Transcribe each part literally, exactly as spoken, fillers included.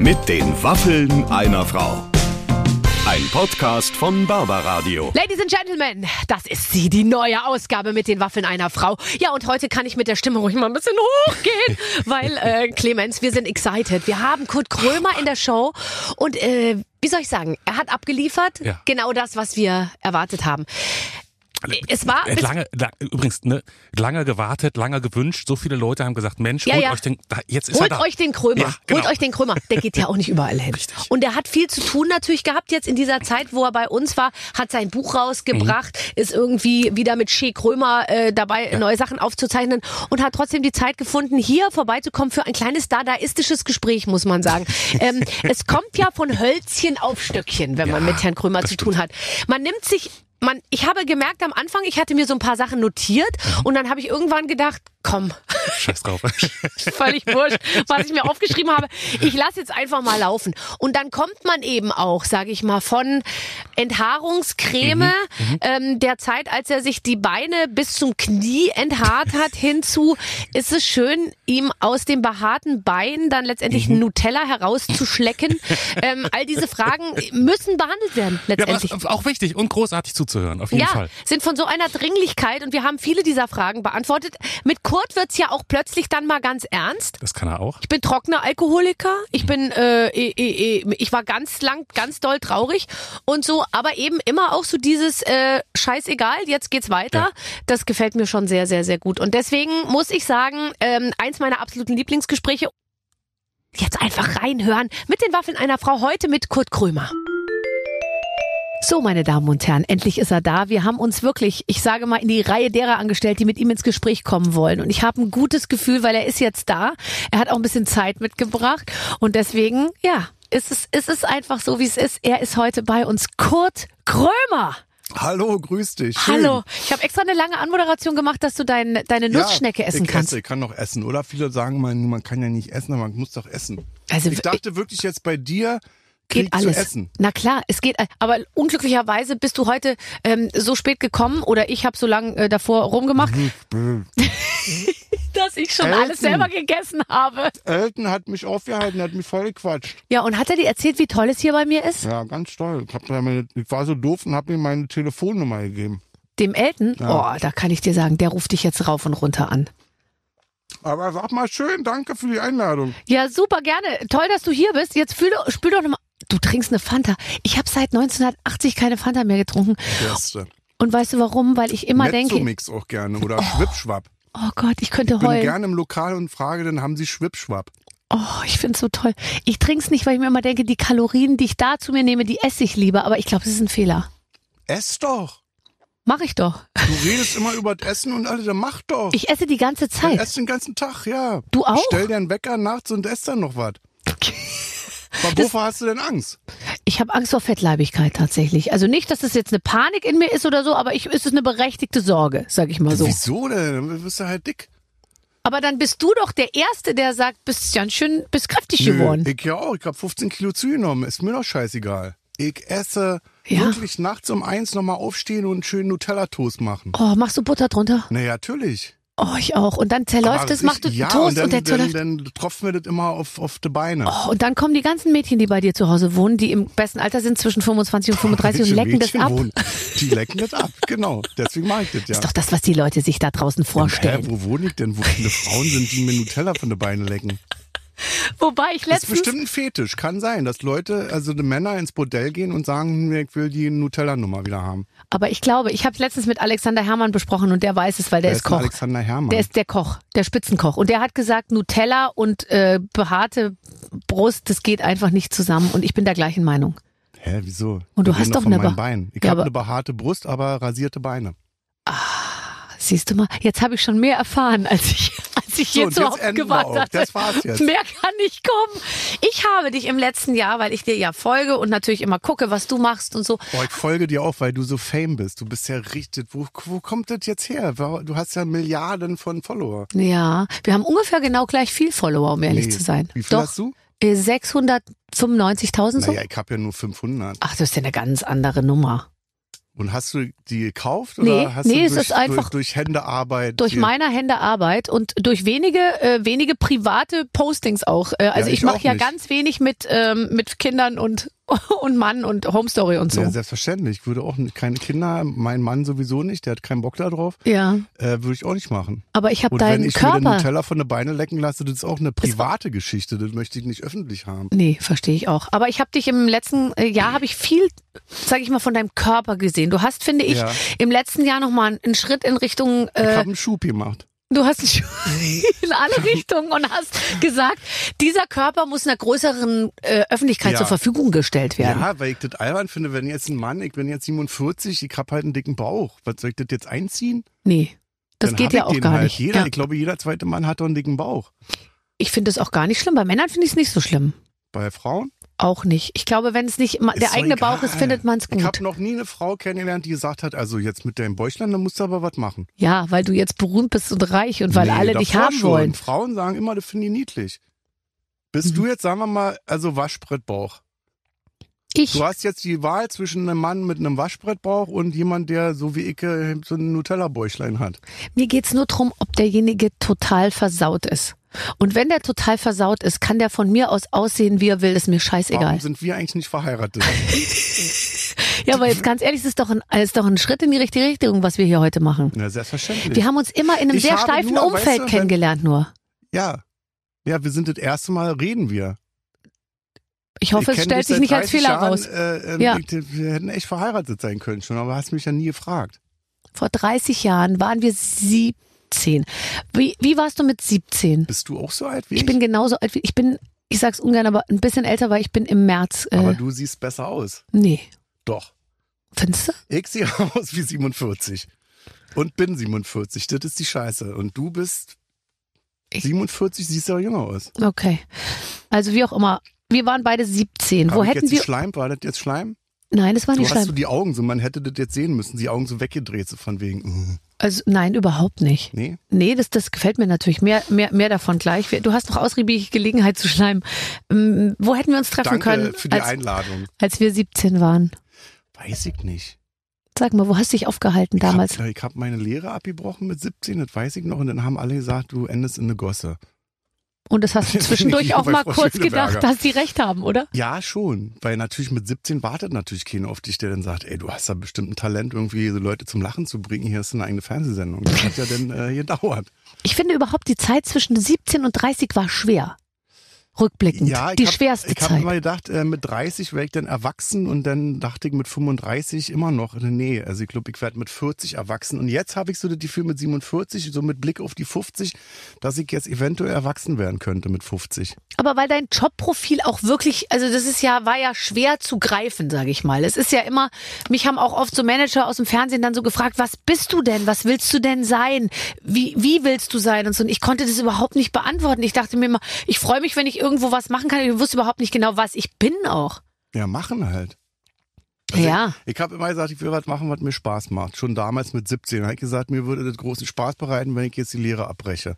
Mit den Waffeln einer Frau. Ein Podcast von Barbaradio. Ladies and Gentlemen, das ist sie, die neue Ausgabe mit den Waffeln einer Frau. Ja, und heute kann ich mit der Stimme ruhig mal ein bisschen hochgehen, weil, äh, Clemens, wir sind excited. Wir haben Kurt Krömer in der Show und, äh, wie soll ich sagen, er hat abgeliefert, ja. Genau das, was wir erwartet haben. Es war lange, lange, übrigens, ne, lange gewartet, lange gewünscht. So viele Leute haben gesagt, Mensch, ja, holt ja. euch den, jetzt ist holt er da. euch den Krömer, ja, genau. holt euch den Krömer. Der geht ja auch nicht überall hin. Richtig. Und der hat viel zu tun natürlich gehabt jetzt in dieser Zeit, wo er bei uns war, hat sein Buch rausgebracht, mhm. ist irgendwie wieder mit Shea Krömer äh, dabei, ja. neue Sachen aufzuzeichnen und hat trotzdem die Zeit gefunden, hier vorbeizukommen für ein kleines dadaistisches Gespräch, muss man sagen. ähm, es kommt ja von Hölzchen auf Stöckchen, wenn ja, man mit Herrn Krömer zu tun hat. Man nimmt sich Man, ich habe gemerkt am Anfang, ich hatte mir so ein paar Sachen notiert und dann habe ich irgendwann gedacht, komm, Scheiß drauf. Völlig wurscht, was ich mir aufgeschrieben habe. Ich lasse jetzt einfach mal laufen. Und dann kommt man eben auch, sage ich mal, von Enthaarungscreme mhm, ähm, der Zeit, als er sich die Beine bis zum Knie enthaart hat, hinzu, ist es schön, ihm aus dem behaarten Bein dann letztendlich mhm. Nutella herauszuschlecken. ähm, all diese Fragen müssen behandelt werden, letztendlich. Ja, auch wichtig und großartig zuzuhören, auf jeden ja, Fall. Sind von so einer Dringlichkeit und wir haben viele dieser Fragen beantwortet. Mit Kurt wird's ja auch plötzlich dann mal ganz ernst. Das kann er auch. Ich bin trockener Alkoholiker. Ich bin, äh, ich, ich war ganz lang, ganz doll traurig und so, aber eben immer auch so dieses äh, Scheißegal, jetzt geht's weiter. Ja. Das gefällt mir schon sehr, sehr, sehr gut. Und deswegen muss ich sagen, ähm, eins meiner absoluten Lieblingsgespräche. Jetzt einfach reinhören mit den Waffeln einer Frau heute mit Kurt Krömer. So, meine Damen und Herren, endlich ist er da. Wir haben uns wirklich, ich sage mal, in die Reihe derer angestellt, die mit ihm ins Gespräch kommen wollen. Und ich habe ein gutes Gefühl, weil er ist jetzt da. Er hat auch ein bisschen Zeit mitgebracht. Und deswegen, ja, ist es, ist es einfach so, wie es ist. Er ist heute bei uns, Kurt Krömer. Hallo, grüß dich. Schön. Hallo. Ich habe extra eine lange Anmoderation gemacht, dass du dein, deine Nussschnecke ja, essen ich kannst. Esse, ich kann doch essen. Oder viele sagen, man, man kann ja nicht essen, aber man muss doch essen. Also, ich dachte ich, wirklich jetzt bei dir... Geht alles. Zu essen. Na klar, es geht. Aber unglücklicherweise bist du heute ähm, so spät gekommen oder ich habe so lange äh, davor rumgemacht, dass ich schon Elton. alles selber gegessen habe. Elton hat mich aufgehalten, hat mich voll gequatscht. Ja, und hat er dir erzählt, wie toll es hier bei mir ist? Ja, ganz toll. Ich, hab meine, ich war so doof und habe ihm meine Telefonnummer gegeben. Dem Elton? Ja. Oh, da kann ich dir sagen, der ruft dich jetzt rauf und runter an. Aber sag mal schön, danke für die Einladung. Ja, super, gerne. Toll, dass du hier bist. Jetzt fühl, spül doch nochmal. Du trinkst eine Fanta. Ich habe seit neunzehnhundertachtzig keine Fanta mehr getrunken. Beste. Und weißt du warum? Weil ich immer denke... Mezzo-Mix auch gerne oder oh, Schwippschwapp. Oh Gott, ich könnte ich bin heulen. Ich bin gerne im Lokal und frage, dann haben sie Schwippschwapp. Oh, ich find's so toll. Ich trink's nicht, weil ich mir immer denke, die Kalorien, die ich da zu mir nehme, die esse ich lieber. Aber ich glaube, das ist ein Fehler. Ess doch. Mach ich doch. Du redest immer über das Essen und alles, dann mach doch. Ich esse die ganze Zeit. Ich esse den ganzen Tag, ja. Du auch? Stell dir einen Wecker nachts und ess dann noch was. Wovor hast du denn Angst? Ich habe Angst vor Fettleibigkeit tatsächlich. Also nicht, dass das jetzt eine Panik in mir ist oder so, aber ich, ist es eine berechtigte Sorge, sag ich mal so. Wieso denn? Dann bist du halt dick. Aber dann bist du doch der Erste, der sagt, bist ganz schön, bist kräftig Nö, geworden. Ich ja auch. Ich habe fünfzehn Kilo zugenommen. Ist mir doch scheißegal. Ich esse ja. wirklich nachts um eins nochmal aufstehen und einen schönen Nutella-Toast machen. Oh, machst du Butter drunter? Na ja, natürlich. Oh, ich auch. Und dann zerläuft es, machst du ja, Toast und, dann, und der zerläuft. Dann, dann tropfen wir das immer auf, auf die Beine. Oh, und dann kommen die ganzen Mädchen, die bei dir zu Hause wohnen, die im besten Alter sind, zwischen fünfundzwanzig und fünfunddreißig und lecken Mädchen das ab. Wohnen. Die lecken das ab, genau. Deswegen mache ich das ja. Das ist doch das, was die Leute sich da draußen vorstellen. Ja, wo wohne ich denn? Wo viele Frauen sind, die mir Nutella von den Beinen lecken? Wobei ich letztens... Das ist bestimmt ein Fetisch. Kann sein, dass Leute, also die Männer ins Bordell gehen und sagen, ich will die Nutella-Nummer wieder haben. Aber ich glaube, ich habe es letztens mit Alexander Herrmann besprochen und der weiß es, weil der Wer ist ist Koch. Alexander Herrmann? Der ist der Koch, der Spitzenkoch. Und der hat gesagt, Nutella und äh, behaarte Brust, das geht einfach nicht zusammen. Und ich bin der gleichen Meinung. Hä, wieso? Und du Wir hast reden doch von eine meinen Be- Beinen. Ich ja, habe aber- eine behaarte Brust, aber rasierte Beine. Siehst du mal, jetzt habe ich schon mehr erfahren, als ich, als ich So, hier und zu jetzt Hause enden wir gewartet auch. hatte. Das war's jetzt. Mehr kann nicht kommen. Ich habe dich im letzten Jahr, weil ich dir ja folge und natürlich immer gucke, was du machst und so. Boah, ich folge dir auch, weil du so fame bist. Du bist ja richtig, wo, wo kommt das jetzt her? Du hast ja Milliarden von Follower. Ja, wir haben ungefähr genau gleich viel Follower, um ehrlich Nee. zu sein. Wie viel Doch, hast du? äh, sechshundertfünfundneunzigtausend so. Naja, ich habe ja nur fünfhundert. Ach, das ist ja eine ganz andere Nummer. Und hast du die gekauft oder Nee, hast nee, du es durch, ist einfach durch, durch Händearbeit? durch die- meiner Hände Arbeit und durch wenige äh, wenige private Postings auch. Äh, also Ja, ich ich mache auch ja nicht. ganz wenig mit ähm, mit Kindern und und Mann und Homestory und so. Ja, selbstverständlich. Ich würde auch nicht- keine Kinder, mein Mann sowieso nicht, der hat keinen Bock da drauf. Ja, Äh, würde ich auch nicht machen. aber ich habe Und wenn deinen ich mir den Körper. Nutella von den Beinen lecken lasse, das ist auch eine private Geschichte. Das möchte ich nicht öffentlich haben. Nee, verstehe ich auch. Aber ich habe dich im letzten äh, Jahr habe ich viel, sag ich mal, von deinem Körper gesehen. Du hast, finde ich, Ja. im letzten Jahr nochmal einen Schritt in Richtung. Ich Äh, habe einen Schub gemacht. du hast einen Schritt in alle Richtungen und hast gesagt, dieser Körper muss einer größeren äh, Öffentlichkeit Ja. zur Verfügung gestellt werden. Ja, weil ich das albern finde, wenn jetzt ein Mann, ich bin jetzt siebenundvierzig, ich hab halt einen dicken Bauch. Was soll ich das jetzt einziehen? Nee, das Dann geht hab ja ich auch den gar halt. nicht. Jeder, Ja. Ich glaube, jeder zweite Mann hat doch einen dicken Bauch. Ich finde es auch gar nicht schlimm. Bei Männern finde ich es nicht so schlimm. Bei Frauen? Auch nicht. Ich glaube, wenn es nicht ma- Ist der doch eigene egal. Bauch ist, findet man es Ich habe gut. noch nie eine Frau kennengelernt, die gesagt hat, also jetzt mit deinem Bäuchlein, da musst du aber was machen. Ja, weil du jetzt berühmt bist und reich und weil Nee, alle dich davor haben schon. wollen. Frauen sagen immer, das finde ich niedlich. Bist Mhm. du jetzt, sagen wir mal, also Waschbrettbauch. Ich, Du hast jetzt die Wahl zwischen einem Mann mit einem Waschbrettbauch und jemand, der so wie ich äh, so ein Nutella-Bäuchlein hat. mir geht's nur drum, ob derjenige total versaut ist. Und wenn der total versaut ist, kann der von mir aus aussehen, wie er will, ist mir scheißegal. Warum sind wir eigentlich nicht verheiratet? Ja, aber jetzt ganz ehrlich, es ist doch ein, es ist doch ein Schritt in die richtige Richtung, was wir hier heute machen. Na, selbstverständlich. Wir haben uns immer in einem Ich sehr habe steifen nur, Umfeld weißt du, wenn- kennengelernt nur. ja. Ja, wir sind das erste Mal, reden wir. Ich hoffe, Ich es kenn stellt dich sich seit nicht als dreißig Fehler Jahren, raus. Äh, äh, Ja. ich, wir hätten echt verheiratet sein können schon, aber hast mich ja nie gefragt. Vor dreißig Jahren waren wir siebzehn. Wie, wie warst du mit siebzehn? Bist du auch so alt wie ich? Ich bin genauso alt wie, ich bin, ich sag's ungern, aber ein bisschen älter, weil ich bin im März. Äh, aber du siehst besser aus. nee. Doch. Findest du? Ich sehe aus wie siebenundvierzig. Und bin siebenundvierzig. Das ist die Scheiße. Und du bist Ich- siebenundvierzig, siehst aber jünger aus. Okay. Also wie auch immer. Wir waren beide siebzehn. Hab Wo ich hätten jetzt wir. die Schleim? War das jetzt Schleim? Nein, das war Du nicht hast du schlimm. die Augen so, man hätte das jetzt sehen müssen, die Augen so weggedreht, so von wegen. uh, Also nein, überhaupt nicht. Nee? Nee, das, das gefällt mir natürlich. Mehr, mehr, mehr davon gleich. Du hast noch ausgiebig Gelegenheit zu schleimen. Ähm, wo hätten wir uns treffen Danke können, für die als, Einladung. als wir siebzehn waren? Weiß ich nicht. Sag mal, wo hast du dich aufgehalten damals? Ich habe ich hab meine Lehre abgebrochen mit siebzehn, das weiß ich noch. Und dann haben alle gesagt, du endest in eine Gosse. Und das hast du Bin zwischendurch ich auch bei mal Frau kurz Schöneberger. gedacht, dass die recht haben, oder? Ja, schon. Weil natürlich mit siebzehn wartet natürlich keiner auf dich, der dann sagt, ey, du hast da bestimmt ein Talent, irgendwie so Leute zum Lachen zu bringen. Hier ist eine eigene Fernsehsendung. Das hat ja dann äh, gedauert. Ich finde überhaupt, die Zeit zwischen siebzehn und dreißig war schwer. Rückblickend. Ja, ich die hab, schwerste Ich habe Zeit. immer gedacht, äh, mit dreißig wäre ich dann erwachsen und dann dachte ich mit fünfunddreißig immer noch, nee, also ich glaube, ich werde mit vierzig erwachsen. Und jetzt habe ich so das Gefühl mit siebenundvierzig, so mit Blick auf die fünfzig, dass ich jetzt eventuell erwachsen werden könnte mit fünfzig. Aber weil dein Jobprofil auch wirklich, also das ist ja, war ja schwer zu greifen, sage ich mal. Es ist ja immer, mich haben auch oft so Manager aus dem Fernsehen dann so gefragt, was bist du denn? Was willst du denn sein? Wie, wie willst du sein? Und so. Und ich konnte das überhaupt nicht beantworten. Ich dachte mir immer, ich freue mich, wenn ich irgendwo was machen kann. Ich wusste überhaupt nicht genau, was ich bin auch. Ja, machen halt. Also Ja. Ich, ich habe immer gesagt, ich will was machen, was mir Spaß macht. Schon damals mit siebzehn habe ich gesagt, mir würde das großen Spaß bereiten, wenn ich jetzt die Lehre abbreche.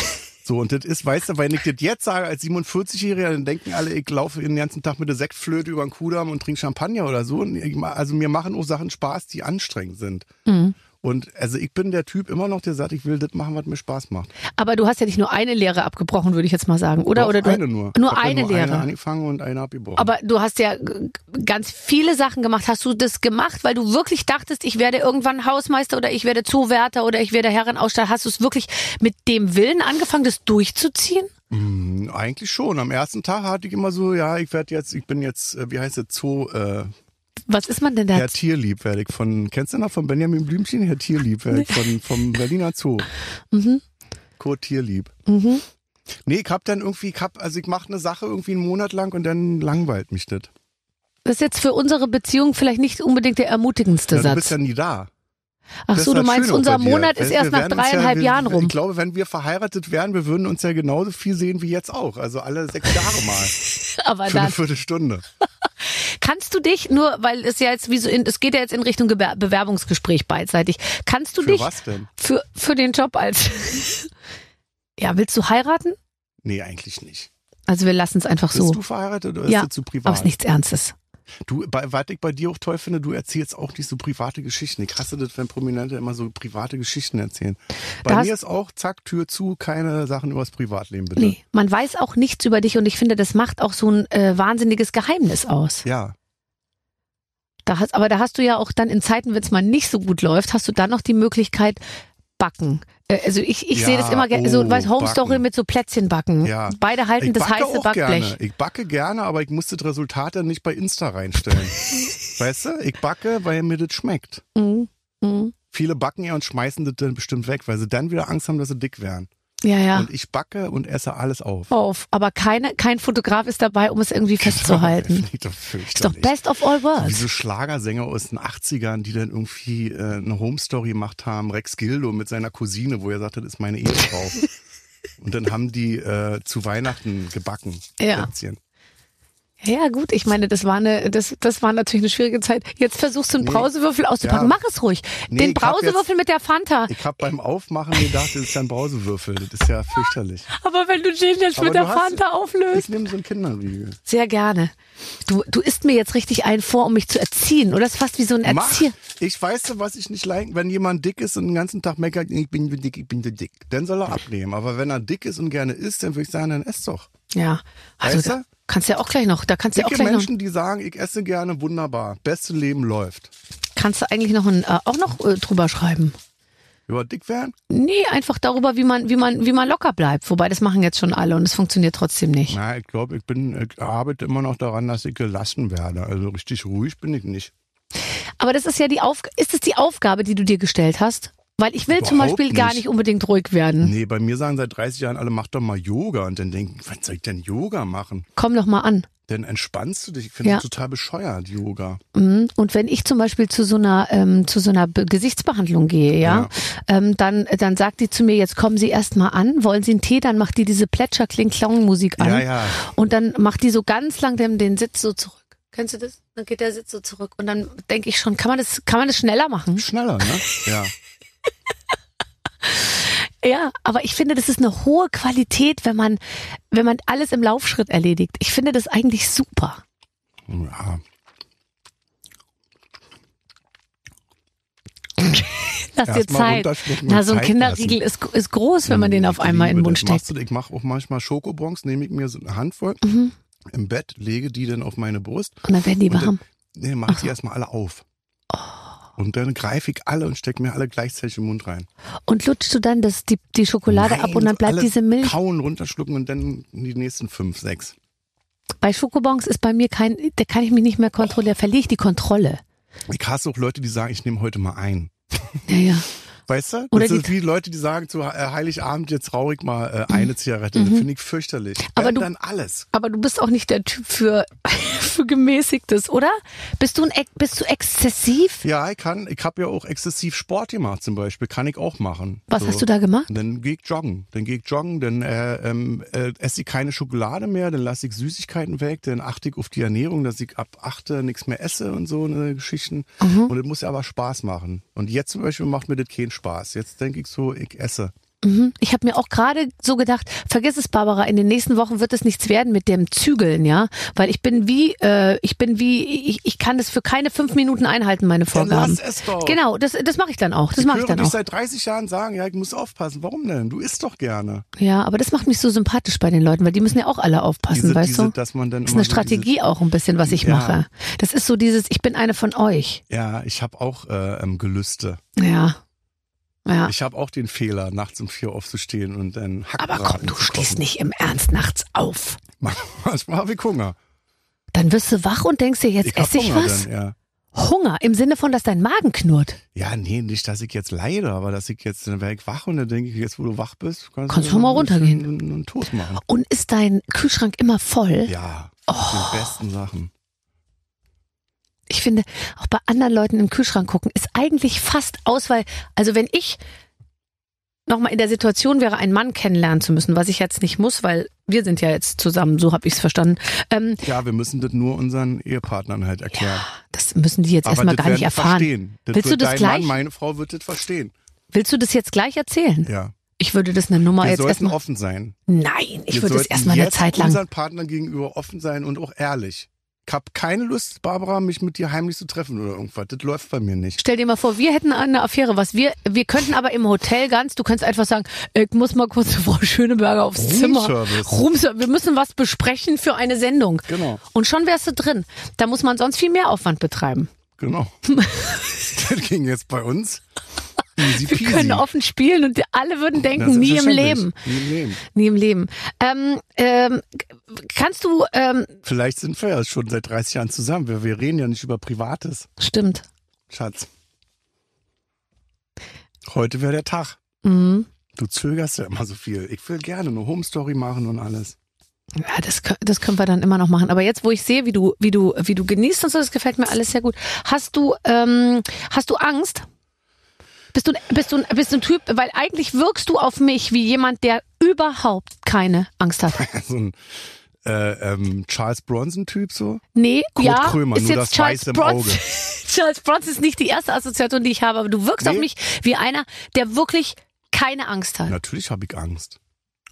So, und das ist, weißt du, wenn ich das jetzt sage als siebenundvierzigjähriger, dann denken alle, ich laufe den ganzen Tag mit der Sektflöte über den Kudamm und trinke Champagner oder so. Und ich, also mir machen auch Sachen Spaß, die anstrengend sind. Mhm. Und also ich bin der Typ immer noch, der sagt, ich will das machen, was mir Spaß macht. Aber du hast ja nicht nur eine Lehre abgebrochen, würde ich jetzt mal sagen, oder? Doch, oder du, eine nur. Nur Ich hab ja eine nur Lehre. Eine angefangen und eine abgebrochen. Aber du hast ja g- ganz viele Sachen gemacht. Hast du das gemacht, weil du wirklich dachtest, ich werde irgendwann Hausmeister oder ich werde Zoowärter oder ich werde Herrenausstatter? Hast du es wirklich mit dem Willen angefangen, das durchzuziehen? Hm, eigentlich schon. Am ersten Tag hatte ich immer so, ja, ich werde jetzt, ich bin jetzt, äh, wie heißt das, Zoo, äh, Was ist man denn da? Herr Tierlieb werde ich von, kennst du noch von Benjamin Blümchen? Herr Tierlieb werde ich von, vom Berliner Zoo. Mhm. Kurt Tierlieb. Mhm. Nee, ich hab dann irgendwie, ich hab, also ich mache eine Sache irgendwie einen Monat lang und dann langweilt mich das. Das ist jetzt für unsere Beziehung vielleicht nicht unbedingt der ermutigendste Ja, du Satz. bist ja nie da. Ach Das so, ist du das meinst, Schöne auch unser bei dir. Monat ist Wir erst nach werden uns dreieinhalb ja, wir, Jahren rum. Ich glaube, wenn wir verheiratet wären, wir würden uns ja genauso viel sehen wie jetzt auch. Also alle sechs Jahre mal. Aber Für eine dann Viertelstunde. kannst du dich, nur weil es ja jetzt wie so in, es geht ja jetzt in Richtung Gewer- Bewerbungsgespräch beidseitig. Kannst du Für dich was denn? für für den Job als ja, willst du heiraten? Nee, eigentlich nicht. Also wir lassen es einfach Bist so. du verheiratet oder ist Ja, das zu privat? Aber es ist nichts Ernstes. Du, bei, was ich bei dir auch toll finde, du erzählst auch nicht so private Geschichten. Ich hasse das, wenn Prominente immer so private Geschichten erzählen. Bei Da mir hast- ist auch, zack, Tür zu, keine Sachen übers Privatleben, bitte. Nee, man weiß auch nichts über dich und ich finde, das macht auch so ein äh, wahnsinniges Geheimnis aus. Ja, Da hast, aber da hast du ja auch dann in Zeiten, wenn es mal nicht so gut läuft, hast du dann noch die Möglichkeit, backen. Äh, Also ich, ich Ja, sehe das immer gerne, oh, so weißt, Home backen. Story mit so Plätzchen backen. Ja. Beide halten ich das backe heiße auch Backblech. gerne. Ich backe gerne, aber ich muss das Resultat dann nicht bei Insta reinstellen. Weißt du, ich backe, weil mir das schmeckt. Mhm. Mhm. Viele backen ja und schmeißen das dann bestimmt weg, weil sie dann wieder Angst haben, dass sie dick werden. Ja, ja. Und ich backe und esse alles auf. Auf. Aber keine, kein Fotograf ist dabei, um es irgendwie festzuhalten. Finde ich doch Ist doch fürchterlich. best of all Wie worlds. so Schlagersänger aus den achtzigern, die dann irgendwie äh, eine Home-Story gemacht haben, Rex Gildo mit seiner Cousine, wo er sagt, das ist meine Ehefrau. Und dann haben die äh, zu Weihnachten gebacken. Ja. Plätzchen. Ja, gut, ich meine, das war eine, das, das war natürlich eine schwierige Zeit. Jetzt versuchst du einen Nee. Brausewürfel auszupacken. Ja. Mach es ruhig. Nee, Den ich hab Brausewürfel mit der Fanta. Ich habe beim Aufmachen gedacht, das ist ja ein Brausewürfel. Das ist ja fürchterlich. Aber wenn du den jetzt Aber mit du der hast- Fanta auflöst. Ich nehme so einen Kinderriegel. Sehr gerne. Du, du isst mir jetzt richtig einen vor, um mich zu erziehen. Oder das ist fast wie so ein Mach. Erzieher. Ich weiß, was ich nicht like, wenn jemand dick ist und den ganzen Tag meckert, ich bin so dick, ich bin so dick, dann soll er abnehmen. Aber wenn er dick ist und gerne isst, dann würde ich sagen, dann ess doch. Ja. Also Weißt du? da kannst du ja auch gleich noch, da kannst du ja auch Dicke gleich noch, Menschen, die sagen, ich esse gerne, wunderbar. Beste Leben läuft. kannst du eigentlich noch ein, äh, auch noch äh, drüber schreiben. Über dick werden? Nee, einfach darüber, wie man, wie man, wie man locker bleibt. Wobei, das machen jetzt schon alle und es funktioniert trotzdem nicht. Na, ich glaube, ich bin, ich arbeite immer noch daran, dass ich gelassen werde. Also richtig ruhig bin ich nicht. Aber das ist ja die Aufgabe, ist es die Aufgabe, die du dir gestellt hast? Weil ich will zum Überhaupt Beispiel gar nicht. nicht unbedingt ruhig werden. Nee, bei mir sagen seit dreißig Jahren alle, mach doch mal Yoga. Und dann denken, was soll ich denn Yoga machen? Komm doch mal an. Dann entspannst du dich. Ich finde Ja. das total bescheuert, Yoga. Mhm. Und wenn ich zum Beispiel zu so einer ähm, zu so einer Be- Gesichtsbehandlung gehe, ja, Ja. Ähm, dann dann sagt die zu mir, jetzt kommen Sie erst mal an, wollen Sie einen Tee, dann macht die diese Plätscher-Kling-Klong-Musik an Ja, ja. und dann macht die so ganz lang den, den Sitz so zurück. Kennst du das? Dann geht der Sitz so zurück und dann denke ich schon, kann man das kann man das schneller machen? Schneller, ne? Ja. Ja, aber ich finde, das ist eine hohe Qualität, wenn man wenn man alles im Laufschritt erledigt. Ich finde das eigentlich super. Ja. Lass dir Erst mal Zeit. runterschlucken Na, und so ein Zeit Kinderriegel ist, ist groß, wenn man den auf Ich einmal in den liebe Mund das. steckt. Machst du, ich mache auch manchmal Schokobons, nehme ich mir so eine Handvoll Mhm. im Bett, lege die dann auf meine Brust. Und dann werden die Und dann- warm. Nee, mache ich die erstmal alle auf. Und dann greife ich alle und stecke mir alle gleichzeitig im Mund rein. Und lutschst du dann das, die, die Schokolade Nein, ab und dann bleibt alle diese Milch. Kauen, runterschlucken und dann die nächsten fünf, sechs. Bei Schokobons ist bei mir kein, da kann ich mich nicht mehr kontrollieren, da verliere ich die Kontrolle. Ich hasse auch Leute, die sagen, ich nehme heute mal ein. Ja, ja. Weißt du? Das Oder sind die- wie Leute, die sagen zu äh, Heiligabend, jetzt rauche ich mal äh, eine Zigarette. Das finde ich fürchterlich. Aber Wenn du- dann alles. Aber du bist auch nicht der Typ für, für Gemäßigtes, oder? Bist du ein, Ex- bist du exzessiv? Ja, ich kann, ich habe ja auch exzessiv Sport gemacht zum Beispiel. Kann ich auch machen. Was So. hast du da gemacht? Dann gehe ich joggen. Dann gehe ich joggen, dann äh, ähm, äh, esse ich keine Schokolade mehr, dann lasse ich Süßigkeiten weg, dann achte ich auf die Ernährung, dass ich ab achte nichts mehr esse und so eine Geschichten. Mhm. Und das muss ja aber Spaß machen. Und jetzt zum Beispiel macht mir das keinen Spaß. Jetzt denke ich so, ich esse. Mhm. Ich habe mir auch gerade so gedacht, vergiss es, Barbara, in den nächsten Wochen wird es nichts werden mit dem Zügeln, ja? Weil ich bin wie, äh, ich bin wie, ich, ich kann das für keine fünf Minuten einhalten, meine Dann Vorgaben. lass es doch. Genau, das, das mache ich dann auch. Das Ich mache ich höre dann dich auch. seit dreißig Jahren sagen, ja, ich muss aufpassen. Warum denn? Du isst doch gerne. Ja, aber das macht mich so sympathisch bei den Leuten, weil die müssen ja auch alle aufpassen, Diese, weißt diese, du? dass man dann Das ist immer eine so Strategie auch ein bisschen, was ich Ja. mache. Das ist so dieses, ich bin eine von euch. Diese, ja, ich habe auch äh, ähm, Gelüste. Ja. Ja. Ich habe auch den Fehler, nachts um vier aufzustehen und dann Hackbraten Aber komm, du zu stehst kochen. nicht im Ernst nachts auf. Manchmal habe ich Hunger. Dann wirst du wach und denkst dir, jetzt Ich hab esse ich Hunger was? dann, ja. Hunger, im Sinne von, dass dein Magen knurrt. Ja, nee, nicht, dass ich jetzt leide, aber dass ich jetzt, dann wäre ich wach und dann denke ich, jetzt wo du wach bist, kannst, Kannst du du mal ein bisschen runtergehen. Einen, einen Toast machen. Und ist dein Kühlschrank immer voll? Ja, Oh. die besten Sachen. Ich finde, auch bei anderen Leuten im Kühlschrank gucken, ist eigentlich fast Auswahl. Also wenn ich nochmal in der Situation wäre, einen Mann kennenlernen zu müssen, was ich jetzt nicht muss, weil wir sind ja jetzt zusammen, so habe ich es verstanden. Ähm, Ja, wir müssen das nur unseren Ehepartnern halt erklären. das müssen die jetzt aber erstmal das gar nicht werden die erfahren. verstehen. Das Willst du wird das dein gleich? Mann, meine Frau wird das verstehen. Willst du das jetzt gleich erzählen? Ja. Ich würde das eine Nummer Wir jetzt sollten erstmal. offen sein. Nein, ich wir würde es sollten erstmal eine jetzt Zeit lang. unseren Partnern gegenüber offen sein und auch ehrlich. Ich hab keine Lust, Barbara, mich mit dir heimlich zu treffen oder irgendwas. Das läuft bei mir nicht. Stell dir mal vor, wir hätten eine Affäre, was wir, wir könnten aber im Hotel ganz, du könntest einfach sagen, ich muss mal kurz zu Frau Schöneberger aufs Zimmer. Roomservice. Wir müssen was besprechen für eine Sendung. Genau. Und schon wärst du drin. Da muss man sonst viel mehr Aufwand betreiben. Genau. Das ging jetzt bei uns. Easy peasy. Wir können offen spielen und alle würden denken, nie im Leben. Nie im Leben. Nie im Leben. Ähm, ähm, kannst du... Ähm, Vielleicht sind wir ja schon seit dreißig Jahren zusammen. Wir, wir reden ja nicht über Privates. Stimmt. Schatz. Heute wäre der Tag. Mhm. Du zögerst ja immer so viel. Ich will gerne eine Home-Story machen und alles. Ja, das, das können wir dann immer noch machen. Aber jetzt, wo ich sehe, wie du, wie du, wie du genießt und so, das gefällt mir alles sehr gut. Hast du, ähm, hast du Angst? Bist du, bist du, bist du ein Typ, weil eigentlich wirkst du auf mich wie jemand, der überhaupt keine Angst hat. So ein äh, ähm, Charles Bronson-Typ so? Nee, Kurt ja, Krömer, ist nur jetzt das Charles Weiße im Bronson. Auge. Charles Bronson ist nicht die erste Assoziation, die ich habe, aber du wirkst Nee. auf mich wie einer, der wirklich keine Angst hat. Natürlich habe ich Angst.